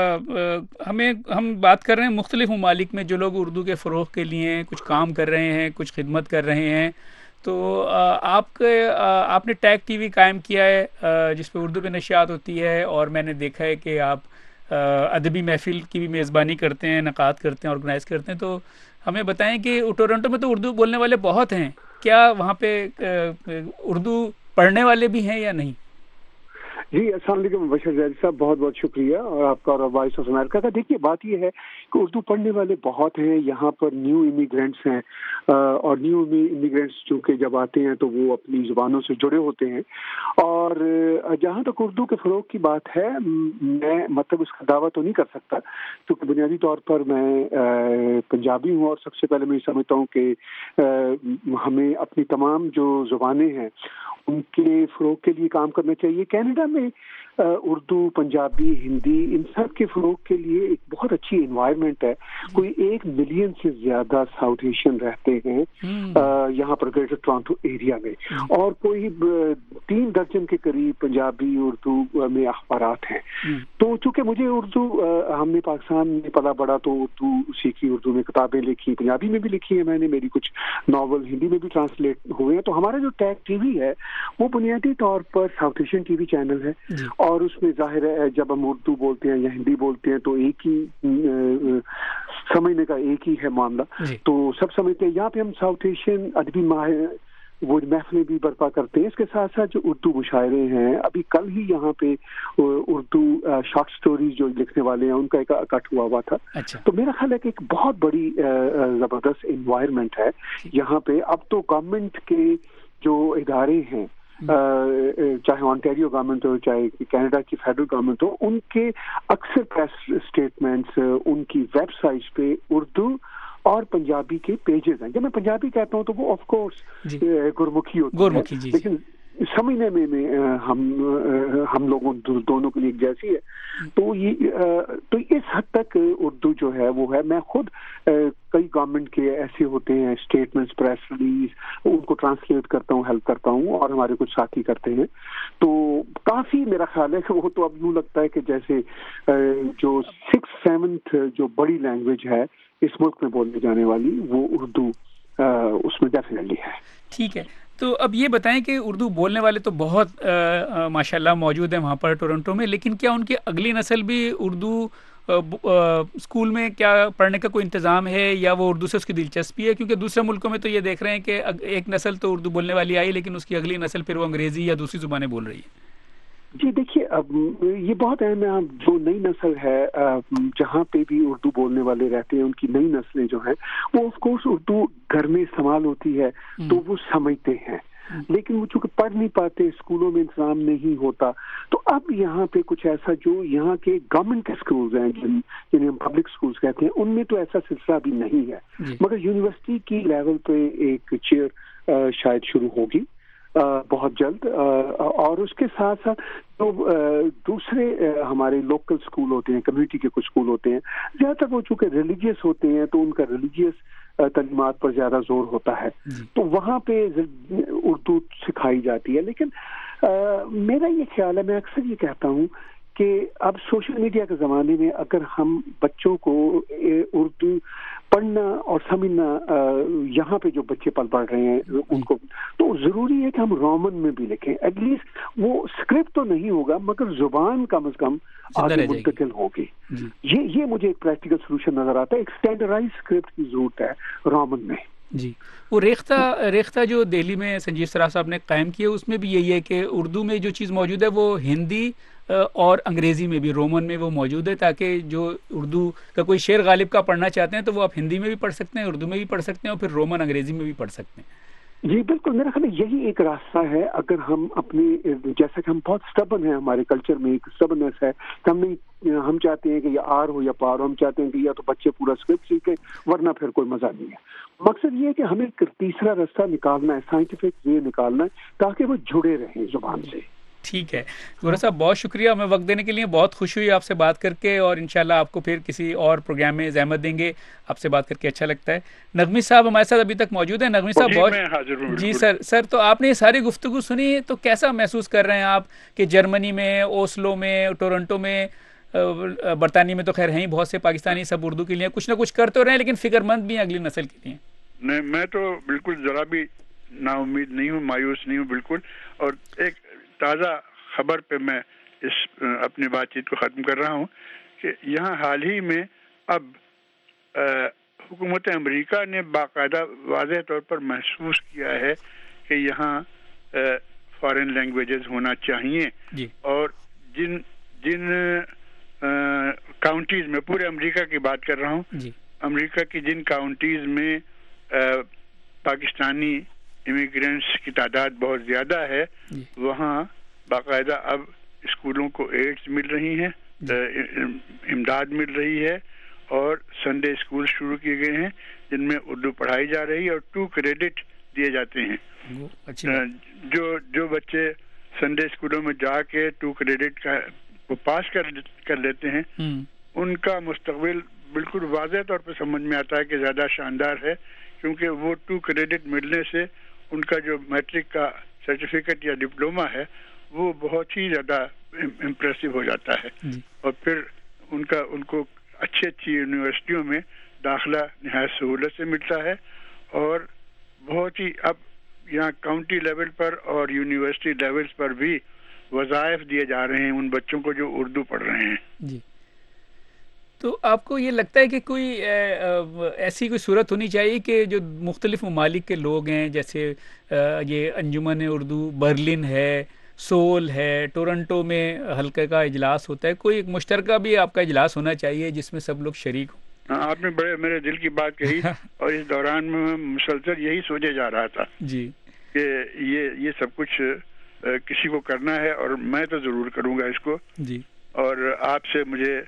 ہمیں ہم بات کر رہے ہیں مختلف ممالک میں جو لوگ اردو کے فروغ کے لیے کچھ کام کر رہے ہیں، کچھ خدمت کر رہے ہیں. تو آپ کے آپ نے ٹیگ ٹی وی قائم کیا ہے جس پہ اردو پہ نشریات ہوتی ہے، اور میں نے دیکھا ہے کہ آپ ادبی محفل کی بھی میزبانی کرتے ہیں، انعقاد کرتے ہیں، آرگنائز کرتے ہیں. تو ہمیں بتائیں کہ ٹورنٹو میں تو اردو بولنے والے بہت ہیں، کیا وہاں پہ اردو پڑھنے والے بھی ہیں یا نہیں؟ جی السلام علیکم مبشر زیدی صاحب، بہت بہت شکریہ، اور آپ کا اور وائس آف امریکہ کا. دیکھیے بات یہ ہے کہ اردو پڑھنے والے بہت ہیں یہاں پر. نیو امیگرینٹس ہیں، اور نیو امیگرینٹس چونکہ جب آتے ہیں تو وہ اپنی زبانوں سے جڑے ہوتے ہیں. اور جہاں تک اردو کے فروغ کی بات ہے، میں مطلب اس کا دعویٰ تو نہیں کر سکتا کیونکہ بنیادی طور پر میں پنجابی ہوں، اور سب سے پہلے میں سمجھتا ہوں کہ ہمیں اپنی تمام جو زبانیں ہیں ان کے فروغ کے لیے کام کرنا چاہیے. کینیڈا میں اردو، پنجابی، ہندی، ان سب کے فروغ کے لیے ایک بہت اچھی انوائرمنٹ ہے. کوئی ایک ملین سے زیادہ ساؤتھ ایشین رہتے ہیں یہاں پر گریٹر ٹورانٹو ایریا میں، اور کوئی تین درجن کے قریب پنجابی اردو میں اخبارات ہیں. تو چونکہ مجھے اردو، ہم نے پاکستان میں پلا بڑا تو اردو سیکھی، اردو میں کتابیں لکھی، پنجابی میں بھی لکھی ہیں میں نے، میری کچھ ناول ہندی میں بھی ٹرانسلیٹ ہوئے ہیں. تو ہمارا جو ٹیگ ٹی وی ہے وہ بنیادی طور پر ساؤتھ ایشین ٹی وی چینل ہے، اور اس میں ظاہر ہے جب ہم اردو بولتے ہیں یا ہندی بولتے ہیں تو ایک ہی سمجھنے کا ایک ہی ہے معاملہ. تو سب سمجھتے ہیں. یہاں پہ ہم ساؤتھ ایشین ادبی وہ محفلیں بھی برپا کرتے ہیں. اس کے ساتھ ساتھ جو اردو مشاعرے ہیں، ابھی کل ہی یہاں پہ اردو شارٹ سٹوریز جو لکھنے والے ہیں ان کا ایک اکٹ ہوا ہوا تھا. تو میرا خیال ہے کہ ایک بہت بڑی زبردست انوائرمنٹ ہے یہاں پہ. اب تو گورنمنٹ کے جو ادارے ہیں، چاہے آنٹیریو گورنمنٹ ہو چاہے کینیڈا کی فیڈرل گورنمنٹ ہو، ان کے اکثر پریس اسٹیٹمنٹس، ان کی ویب سائٹس پہ اردو اور پنجابی کے پیجز ہیں. جب میں پنجابی کہتا ہوں تو وہ آف کورس گرمکھی ہوتی ہے، لیکن سمجھنے میں ہم ہم لوگوں دونوں کے لیے ایک جیسی ہے. تو یہ تو اس حد تک اردو جو ہے وہ ہے. میں خود کئی گورنمنٹ کے ایسے ہوتے ہیں اسٹیٹمنٹس، پریس ریلیز، ان کو ٹرانسلیٹ کرتا ہوں، ہیلپ کرتا ہوں، اور ہمارے کچھ ساتھی کرتے ہیں. تو کافی میرا خیال ہے کہ وہ تو اب یوں لگتا ہے کہ جیسے جو سکس سیونتھ جو بڑی لینگویج ہے اس ملک میں بولنے جانے والی وہ اردو اس میں ڈیفینیٹلی ہے. ٹھیک ہے. تو اب یہ بتائیں کہ اردو بولنے والے تو بہت ماشاء اللہ موجود ہیں وہاں پر ٹورنٹو میں، لیکن کیا ان کی اگلی نسل بھی اردو اسکول میں کیا پڑھنے کا کوئی انتظام ہے، یا وہ اردو سے اس کی دلچسپی ہے؟ کیونکہ دوسرے ملکوں میں تو یہ دیکھ رہے ہیں کہ ایک نسل تو اردو بولنے والی آئی لیکن اس کی اگلی نسل پھر وہ انگریزی یا دوسری زبانیں بول رہی ہے. جی دیکھیے، اب یہ بہت اہم ہے. جو نئی نسل ہے جہاں پہ بھی اردو بولنے والے رہتے ہیں، ان کی نئی نسلیں جو ہیں وہ آف کورس اردو گھر میں استعمال ہوتی ہے تو وہ سمجھتے ہیں، لیکن وہ چونکہ پڑھ نہیں پاتے، اسکولوں میں انتظام نہیں ہوتا. تو اب یہاں پہ کچھ ایسا جو یہاں کے گورنمنٹ کے اسکولز ہیں جنہیں ہم پبلک اسکولز کہتے ہیں، ان میں تو ایسا سلسلہ بھی نہیں ہے، مگر یونیورسٹی کی لیول پہ ایک چیئر شاید شروع ہوگی بہت جلد. اور اس کے ساتھ ساتھ جو دوسرے ہمارے لوکل اسکول ہوتے ہیں، کمیونٹی کے کچھ اسکول ہوتے ہیں، زیادہ تر وہ چونکہ ریلیجیس ہوتے ہیں تو ان کا ریلیجیس تعلیمات پر زیادہ زور ہوتا ہے، تو وہاں پہ اردو سکھائی جاتی ہے. لیکن میرا یہ خیال ہے، میں اکثر یہ کہتا ہوں کہ اب سوشل میڈیا کے زمانے میں اگر ہم بچوں کو اردو پڑھنا اور سمجھنا، یہاں پہ جو بچے پل پڑھ رہے ہیں ان کو، تو ضروری ہے کہ ہم رومن میں بھی لکھیں. ایٹ لیسٹ وہ اسکرپٹ تو نہیں ہوگا مگر زبان کم از کم آگے منتقل ہوگی. یہ یہ مجھے ایک پریکٹیکل سولوشن نظر آتا ہے. ایک اسٹینڈرڈائز اسکرپٹ کی ضرورت ہے رومن میں. جی وہ ریختہ ریختہ جو دہلی میں سنجیو سراف صاحب نے قائم کی ہے، اس میں بھی یہی ہے کہ اردو میں جو چیز موجود ہے وہ ہندی اور انگریزی میں بھی رومن میں وہ موجود ہے، تاکہ جو اردو کا کوئی شعر غالب کا پڑھنا چاہتے ہیں تو وہ آپ ہندی میں بھی پڑھ سکتے ہیں، اردو میں بھی پڑھ سکتے ہیں، اور پھر رومن انگریزی میں بھی پڑھ سکتے ہیں. جی بالکل، میرا خیال ہے یہی ایک راستہ ہے. اگر ہم اپنی، جیسا کہ ہم بہت اسٹبن ہیں، ہمارے کلچر میں ایک اسٹبنس ہے کہ ہم نہیں، ہم چاہتے ہیں کہ یہ آر ہو یا پار ہو، ہم چاہتے ہیں کہ یا تو بچے پورا اسکرپٹ سیکھیں ورنہ پھر کوئی مزہ نہیں ہے. مقصد یہ ہے کہ ہمیں ایک تیسرا راستہ نکالنا ہے، سائنٹیفک وے نکالنا ہے تاکہ وہ جڑے رہیں زبان سے. ٹھیک ہے گورا صاحب، بہت شکریہ ہمیں وقت دینے کے لیے. بہت خوشی ہوئی آپ سے بات کر کے، اور انشاءاللہ آپ کو پھر کسی اور پروگرام میں زحمت دیں گے. آپ سے بات کر کے اچھا لگتا ہے. نغمی صاحب ہمارے ساتھ ابھی تک موجود ہیں. نغمی صاحب بہت جی سر سر تو آپ نے یہ ساری گفتگو سنی، تو کیسا محسوس کر رہے ہیں آپ کہ جرمنی میں، اوسلو میں، ٹورنٹو میں، برطانیہ میں تو خیر ہیں ہی بہت سے پاکستانی، سب اردو کے لیے کچھ نہ کچھ کرتے رہے ہیں، لیکن فکر مند بھی ہیں اگلی نسل کے لیے. نہیں، میں تو بالکل ذرا بھی نا امید نہیں ہوں، مایوس نہیں ہوں بالکل. اور ایک تازہ خبر پہ میں اس اپنی بات چیت کو ختم کر رہا ہوں کہ یہاں حال ہی میں اب حکومت امریکہ نے باقاعدہ واضح طور پر محسوس کیا ہے کہ یہاں فارن لینگویجز ہونا چاہیے جی. اور جن جن کاؤنٹیز میں، پورے امریکہ کی بات کر رہا ہوں جی. امریکہ کی جن کاؤنٹیز میں پاکستانی امیگرینٹس کی تعداد بہت زیادہ ہے جی. وہاں باقاعدہ اب اسکولوں کو ایڈز مل رہی ہیں، امداد مل رہی ہے، اور سنڈے اسکول شروع کیے گئے ہیں جن میں اردو پڑھائی جا رہی ہے، اور ٹو کریڈٹ دیے جاتے ہیں. جو جو بچے سنڈے اسکولوں میں جا کے ٹو کریڈٹ کا وہ پاس کر کر لیتے ہیں، ان کا مستقبل بالکل واضح طور پہ سمجھ میں آتا ہے کہ زیادہ شاندار ہے، کیونکہ وہ ٹو کریڈٹ ملنے سے ان کا جو میٹرک کا سرٹیفکیٹ یا ڈپلوما ہے وہ بہت ہی زیادہ امپریسو ہو جاتا ہے. اور پھر ان کا ان کو اچھی اچھی یونیورسٹیوں میں داخلہ نہایت سہولت سے ملتا ہے، اور بہت ہی اب یہاں کاؤنٹی لیول پر اور یونیورسٹی لیولز پر بھی وظائف دیے جا رہے ہیں ان بچوں کو جو اردو پڑھ رہے ہیں جی. تو آپ کو یہ لگتا ہے کہ کوئی ایسی کوئی صورت ہونی چاہیے کہ جو مختلف ممالک کے لوگ ہیں، جیسے یہ انجمن اردو برلن ہے، سول ہے، ٹورنٹو میں حلقے کا اجلاس ہوتا ہے، کوئی ایک مشترکہ بھی آپ کا اجلاس ہونا چاہیے جس میں سب لوگ شریک ہوں؟ آپ نے بڑے میرے دل کی بات کہی، اور اس دوران میں مسلسل یہی سوچے جا رہا تھا جی کہ یہ یہ سب کچھ کسی کو کرنا ہے، اور میں تو ضرور کروں گا اس کو جی. اور آپ سے مجھے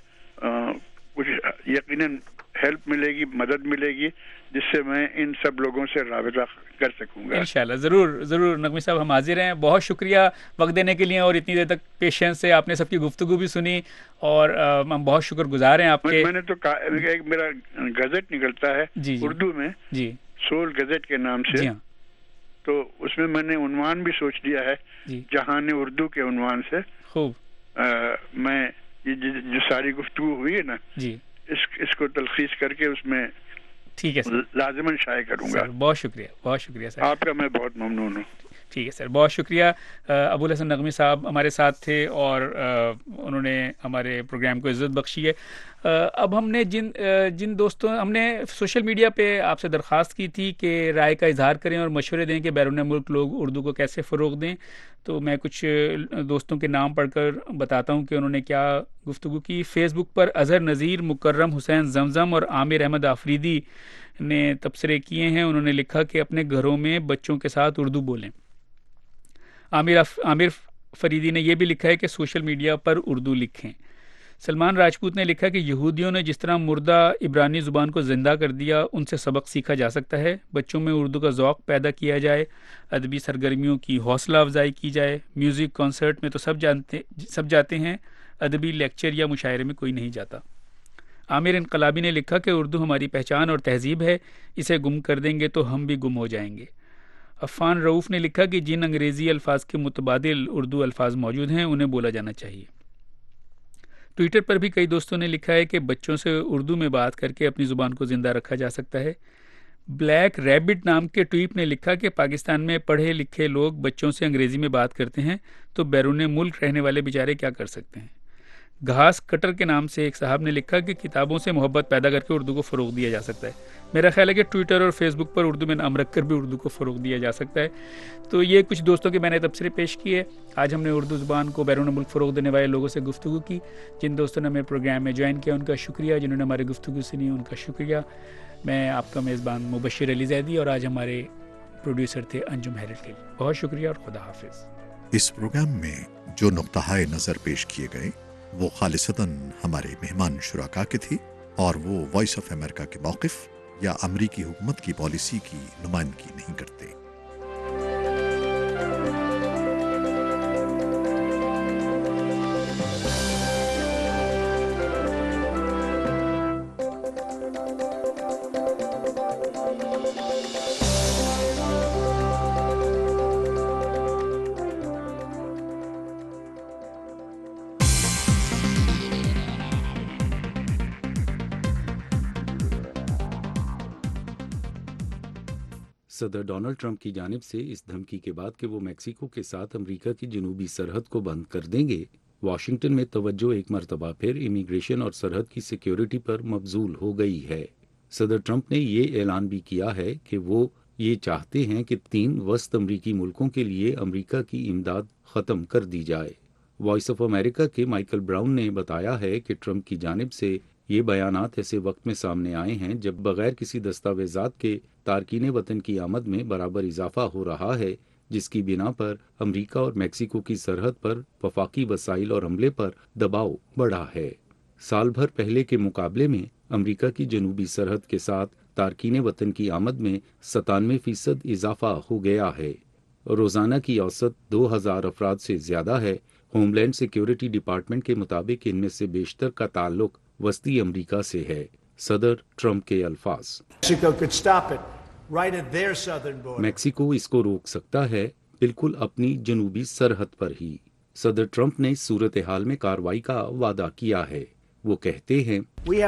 کچھ یقیناً ہیلپ ملے گی، مدد ملے گی، جس سے میں ان سب لوگوں سے رابطہ کر سکوں گا. انشاءاللہ ضرور ضرور. نغمی صاحب ہم حاضر ہیں. بہت شکریہ وقت دینے کے لیے، اور اتنی دیر تک پیشنس سے آپ نے سب کی گفتگو بھی سنی، اور ہم بہت شکر گزار ہیں آپ کے. میں نے تو ایک میرا گزٹ نکلتا ہے جی جی. اردو میں جی سول گزٹ کے نام سے جی ہاں. تو اس میں میں نے عنوان بھی سوچ لیا ہے جی. جہان اردو کے عنوان سے خوب میں یہ جو ساری گفتگو ہوئی ہے نا جی اس اس کو تلخیص کر کے اس میں ٹھیک ہے سر لازماً شائع کروں گا. بہت شکریہ بہت شکریہ سر، آپ کا میں بہت ممنون ہوں. ٹھیک ہے سر، بہت شکریہ. ابو الحسن نغمی صاحب ہمارے ساتھ تھے، اور انہوں نے ہمارے پروگرام کو عزت بخشی ہے. اب ہم نے جن جن دوستوں ہم نے سوشل میڈیا پہ آپ سے درخواست کی تھی کہ رائے کا اظہار کریں اور مشورے دیں کہ بیرون ملک لوگ اردو کو کیسے فروغ دیں، تو میں کچھ دوستوں کے نام پڑھ کر بتاتا ہوں کہ انہوں نے کیا گفتگو کی. فیس بک پر اظہر نذیر، مکرم حسین زمزم اور عامر احمد آفریدی نے تبصرے کیے ہیں. انہوں نے لکھا کہ اپنے گھروں میں بچوں کے ساتھ اردو بولیں. عامر عامر فریدی نے یہ بھی لکھا ہے کہ سوشل میڈیا پر اردو لکھیں. سلمان راجپوت نے لکھا کہ یہودیوں نے جس طرح مردہ عبرانی زبان کو زندہ کر دیا، ان سے سبق سیکھا جا سکتا ہے. بچوں میں اردو کا ذوق پیدا کیا جائے، ادبی سرگرمیوں کی حوصلہ افزائی کی جائے. میوزک کنسرٹ میں تو سب جانتے سب جاتے ہیں، ادبی لیکچر یا مشاعرے میں کوئی نہیں جاتا. عامر انقلابی نے لکھا کہ اردو ہماری پہچان اور تہذیب ہے، اسے گم کر دیں گے تو ہم بھی گم ہو جائیں گے. عفان رؤوف نے لکھا کہ جن انگریزی الفاظ کے متبادل اردو الفاظ موجود ہیں انہیں بولا جانا چاہیے. ٹویٹر پر بھی کئی دوستوں نے لکھا ہے کہ بچوں سے اردو میں بات کر کے اپنی زبان کو زندہ رکھا جا سکتا ہے. بلیک ریبٹ نام کے ٹویپ نے لکھا کہ پاکستان میں پڑھے لکھے لوگ بچوں سے انگریزی میں بات کرتے ہیں تو بیرون ملک رہنے والے بیچارے کیا کر سکتے ہیں. گھاس کٹر کے نام سے ایک صاحب نے لکھا کہ کتابوں سے محبت پیدا کر کے اردو کو فروغ دیا جا سکتا ہے. میرا خیال ہے کہ ٹویٹر اور فیس بک پر اردو میں نام رکھ کر بھی اردو کو فروغ دیا جا سکتا ہے. تو یہ کچھ دوستوں کے میں نے تبصرے پیش کیے. آج ہم نے اردو زبان کو بیرون ملک فروغ دینے والے لوگوں سے گفتگو کی. جن دوستوں نے ہمیں پروگرام میں جوائن کیا ان کا شکریہ, جنہوں نے ہماری گفتگو سنی ان کا شکریہ. میں آپ کا میزبان مبشر علی زیدی, اور آج ہمارے پروڈیوسر تھے انجم حیرت. بہت شکریہ اور خدا حافظ. اس پروگرام میں جو نقطہ نظر پیش کیے گئے وہ خالصتاً ہمارے مہمان شرکا کے تھے, اور وہ وائس آف امریکہ کے موقف یا امریکی حکومت کی پالیسی کی نمائندگی نہیں کرتے. صدر ڈونلڈ ٹرمپ کی جانب سے اس دھمکی کے بعد کہ وہ میکسیکو کے ساتھ امریکہ کی جنوبی سرحد کو بند کر دیں گے, واشنگٹن میں توجہ ایک مرتبہ پھر امیگریشن اور سرحد کی سیکیورٹی پر مبذول ہو گئی ہے. صدر ٹرمپ نے یہ اعلان بھی کیا ہے کہ وہ یہ چاہتے ہیں کہ تین وسط امریکی ملکوں کے لیے امریکہ کی امداد ختم کر دی جائے. وائس آف امریکہ کے مائیکل براؤن نے بتایا ہے کہ ٹرمپ کی جانب سے یہ بیانات ایسے وقت میں سامنے آئے ہیں جب بغیر کسی دستاویزات کے تارکین وطن کی آمد میں برابر اضافہ ہو رہا ہے, جس کی بنا پر امریکہ اور میکسیکو کی سرحد پر وفاقی وسائل اور عملے پر دباؤ بڑھا ہے. سال بھر پہلے کے مقابلے میں امریکہ کی جنوبی سرحد کے ساتھ تارکین وطن کی آمد میں ستانوے فیصد اضافہ ہو گیا ہے. روزانہ کی اوسط دو ہزار افراد سے زیادہ ہے. ہوم لینڈ سیکیورٹی ڈپارٹمنٹ کے مطابق ان میں سے بیشتر کا تعلق وسطی امریکہ سے ہے. صدر ٹرمپ کے الفاظ, میکسیکو اس کو روک سکتا ہے بالکل اپنی جنوبی سرحد پر ہی. صدر ٹرمپ نے صورتحال میں کارروائی کا وعدہ کیا ہے. وہ کہتے ہیں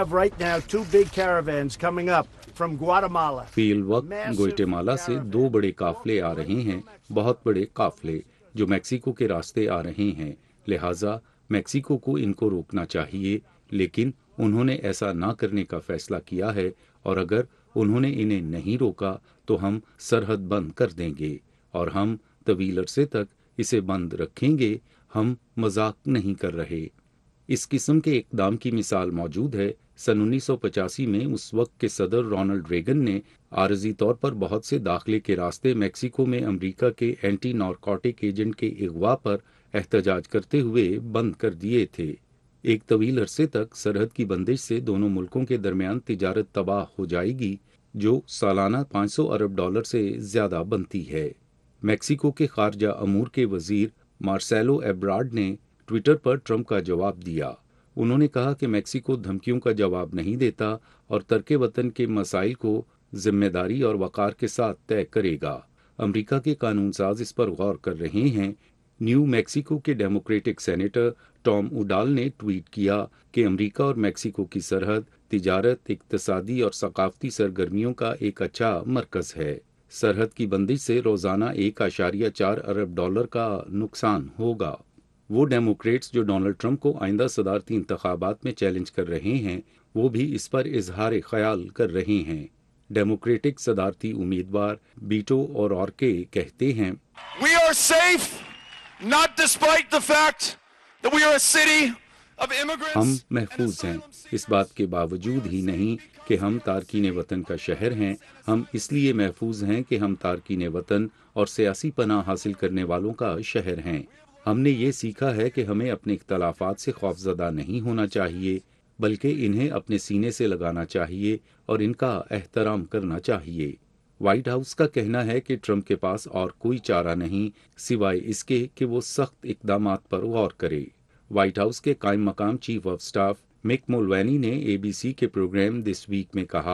فی الوقت گوئٹمالا سے دو بڑے قافلے آ رہے ہیں, بہت بڑے قافلے جو میکسیکو کے راستے آ رہے ہیں, لہٰذا میکسیکو کو ان کو روکنا چاہیے, لیکن انہوں نے ایسا نہ کرنے کا فیصلہ کیا ہے, اور اگر انہوں نے انہیں نہیں روکا تو ہم سرحد بند کر دیں گے, اور ہم طویل عرصے تک اسے بند رکھیں گے. ہم مذاق نہیں کر رہے. اس قسم کے اقدام کی مثال موجود ہے. سن انیس سو پچاسی میں اس وقت کے صدر رونلڈ ریگن نے عارضی طور پر بہت سے داخلے کے راستے میکسیکو میں امریکہ کے اینٹی نارکوٹک ایجنٹ کے اغوا پر احتجاج کرتے ہوئے بند کر دیے تھے. ایک طویل عرصے تک سرحد کی بندش سے دونوں ملکوں کے درمیان تجارت تباہ ہو جائے گی, جو سالانہ پانچ سو ارب ڈالر سے زیادہ بنتی ہے. میکسیکو کے خارجہ امور کے وزیر مارسیلو ایبراڈ نے ٹویٹر پر ٹرمپ کا جواب دیا. انہوں نے کہا کہ میکسیکو دھمکیوں کا جواب نہیں دیتا اور ترک وطن کے مسائل کو ذمہ داری اور وقار کے ساتھ طے کرے گا. امریکہ کے قانون ساز اس پر غور کر رہے ہیں. نیو میکسیکو کے ڈیموکریٹک سینیٹر ٹام اوڈال نے ٹویٹ کیا کہ امریکہ اور میکسیکو کی سرحد تجارت, اقتصادی اور ثقافتی سرگرمیوں کا ایک اچھا مرکز ہے. سرحد کی بندش سے روزانہ ایک اشاریہ چار ارب ڈالر کا نقصان ہوگا. وہ ڈیموکریٹس جو ڈونلڈ ٹرمپ کو آئندہ صدارتی انتخابات میں چیلنج کر رہے ہیں, وہ بھی اس پر اظہار خیال کر رہے ہیں. ڈیموکریٹک صدارتی امیدوار بیٹو اور اورکے کہتے ہیں We are safe, not despite the fact that we are a city of immigrants. ہم محفوظ ہیں اس بات کے باوجود ہی نہیں کہ ہم تارکین وطن کا شہر ہیں. ہم اس لیے محفوظ ہیں کہ ہم تارکین وطن اور سیاسی پناہ حاصل کرنے والوں کا شہر ہیں. ہم نے یہ سیکھا ہے کہ ہمیں اپنے اختلافات سے خوفزدہ نہیں ہونا چاہیے, بلکہ انہیں اپنے سینے سے لگانا چاہیے اور ان کا احترام کرنا چاہیے. وائٹ ہاؤس کا کہنا ہے کہ ٹرمپ کے پاس اور کوئی چارہ نہیں سوائے اس کے کہ وہ سخت اقدامات پر غور کرے. وائٹ ہاؤس کے قائم مقام چیف آف سٹاف مک مولوینی نے اے بی سی کے پروگرام دس ویک میں کہا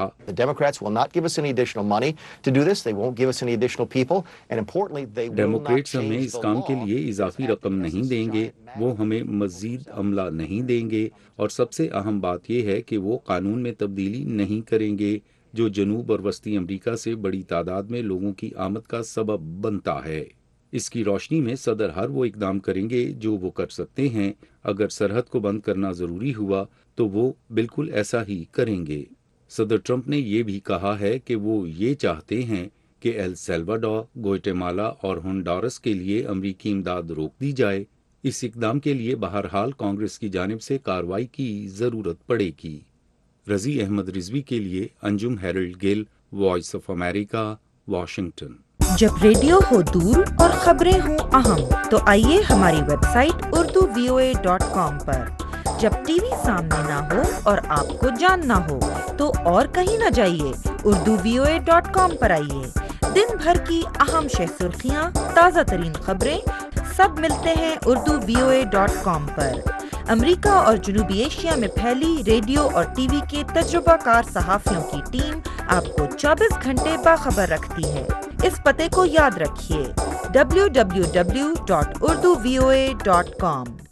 ڈیموکریٹس ہمیں اس کام کے لیے اضافی رقم نہیں دیں گے, وہ ہمیں مزید عملہ نہیں دیں گے, اور سب سے اہم بات یہ ہے کہ وہ قانون میں تبدیلی نہیں کریں گے جو جنوب اور وسطی امریکہ سے بڑی تعداد میں لوگوں کی آمد کا سبب بنتا ہے. اس کی روشنی میں صدر ہر وہ اقدام کریں گے جو وہ کر سکتے ہیں. اگر سرحد کو بند کرنا ضروری ہوا تو وہ بالکل ایسا ہی کریں گے. صدر ٹرمپ نے یہ بھی کہا ہے کہ وہ یہ چاہتے ہیں کہ ایل سیلواڈور، گوئٹمالا اور ہونڈورس کے لیے امریکی امداد روک دی جائے. اس اقدام کے لیے بہرحال کانگریس کی جانب سے کارروائی کی ضرورت پڑے گی. رضی احمد رضوی کے لیے Anjum Harold Gill, Voice of America, Washington. جب ریڈیو ہو دور اور خبریں ہوں اہم تو آئیے ہماری website Urdu V O A dot com پر. جب ٹی وی سامنے نہ ہو اور آپ کو جاننا ہو تو اور کہیں نہ جائیے، Urdu V O A dot com پر آئیے. دن بھر کی اہم شہ سرخیاں، تازہ ترین خبریں سب ملتے ہیں Urdu V O A dot com پر. امریکہ اور جنوبی ایشیا میں پھیلی ریڈیو اور ٹی وی کے تجربہ کار صحافیوں کی ٹیم آپ کو چوبیس گھنٹے باخبر رکھتی ہے. اس پتے کو یاد رکھیے W W W dot Urdu V O A dot com.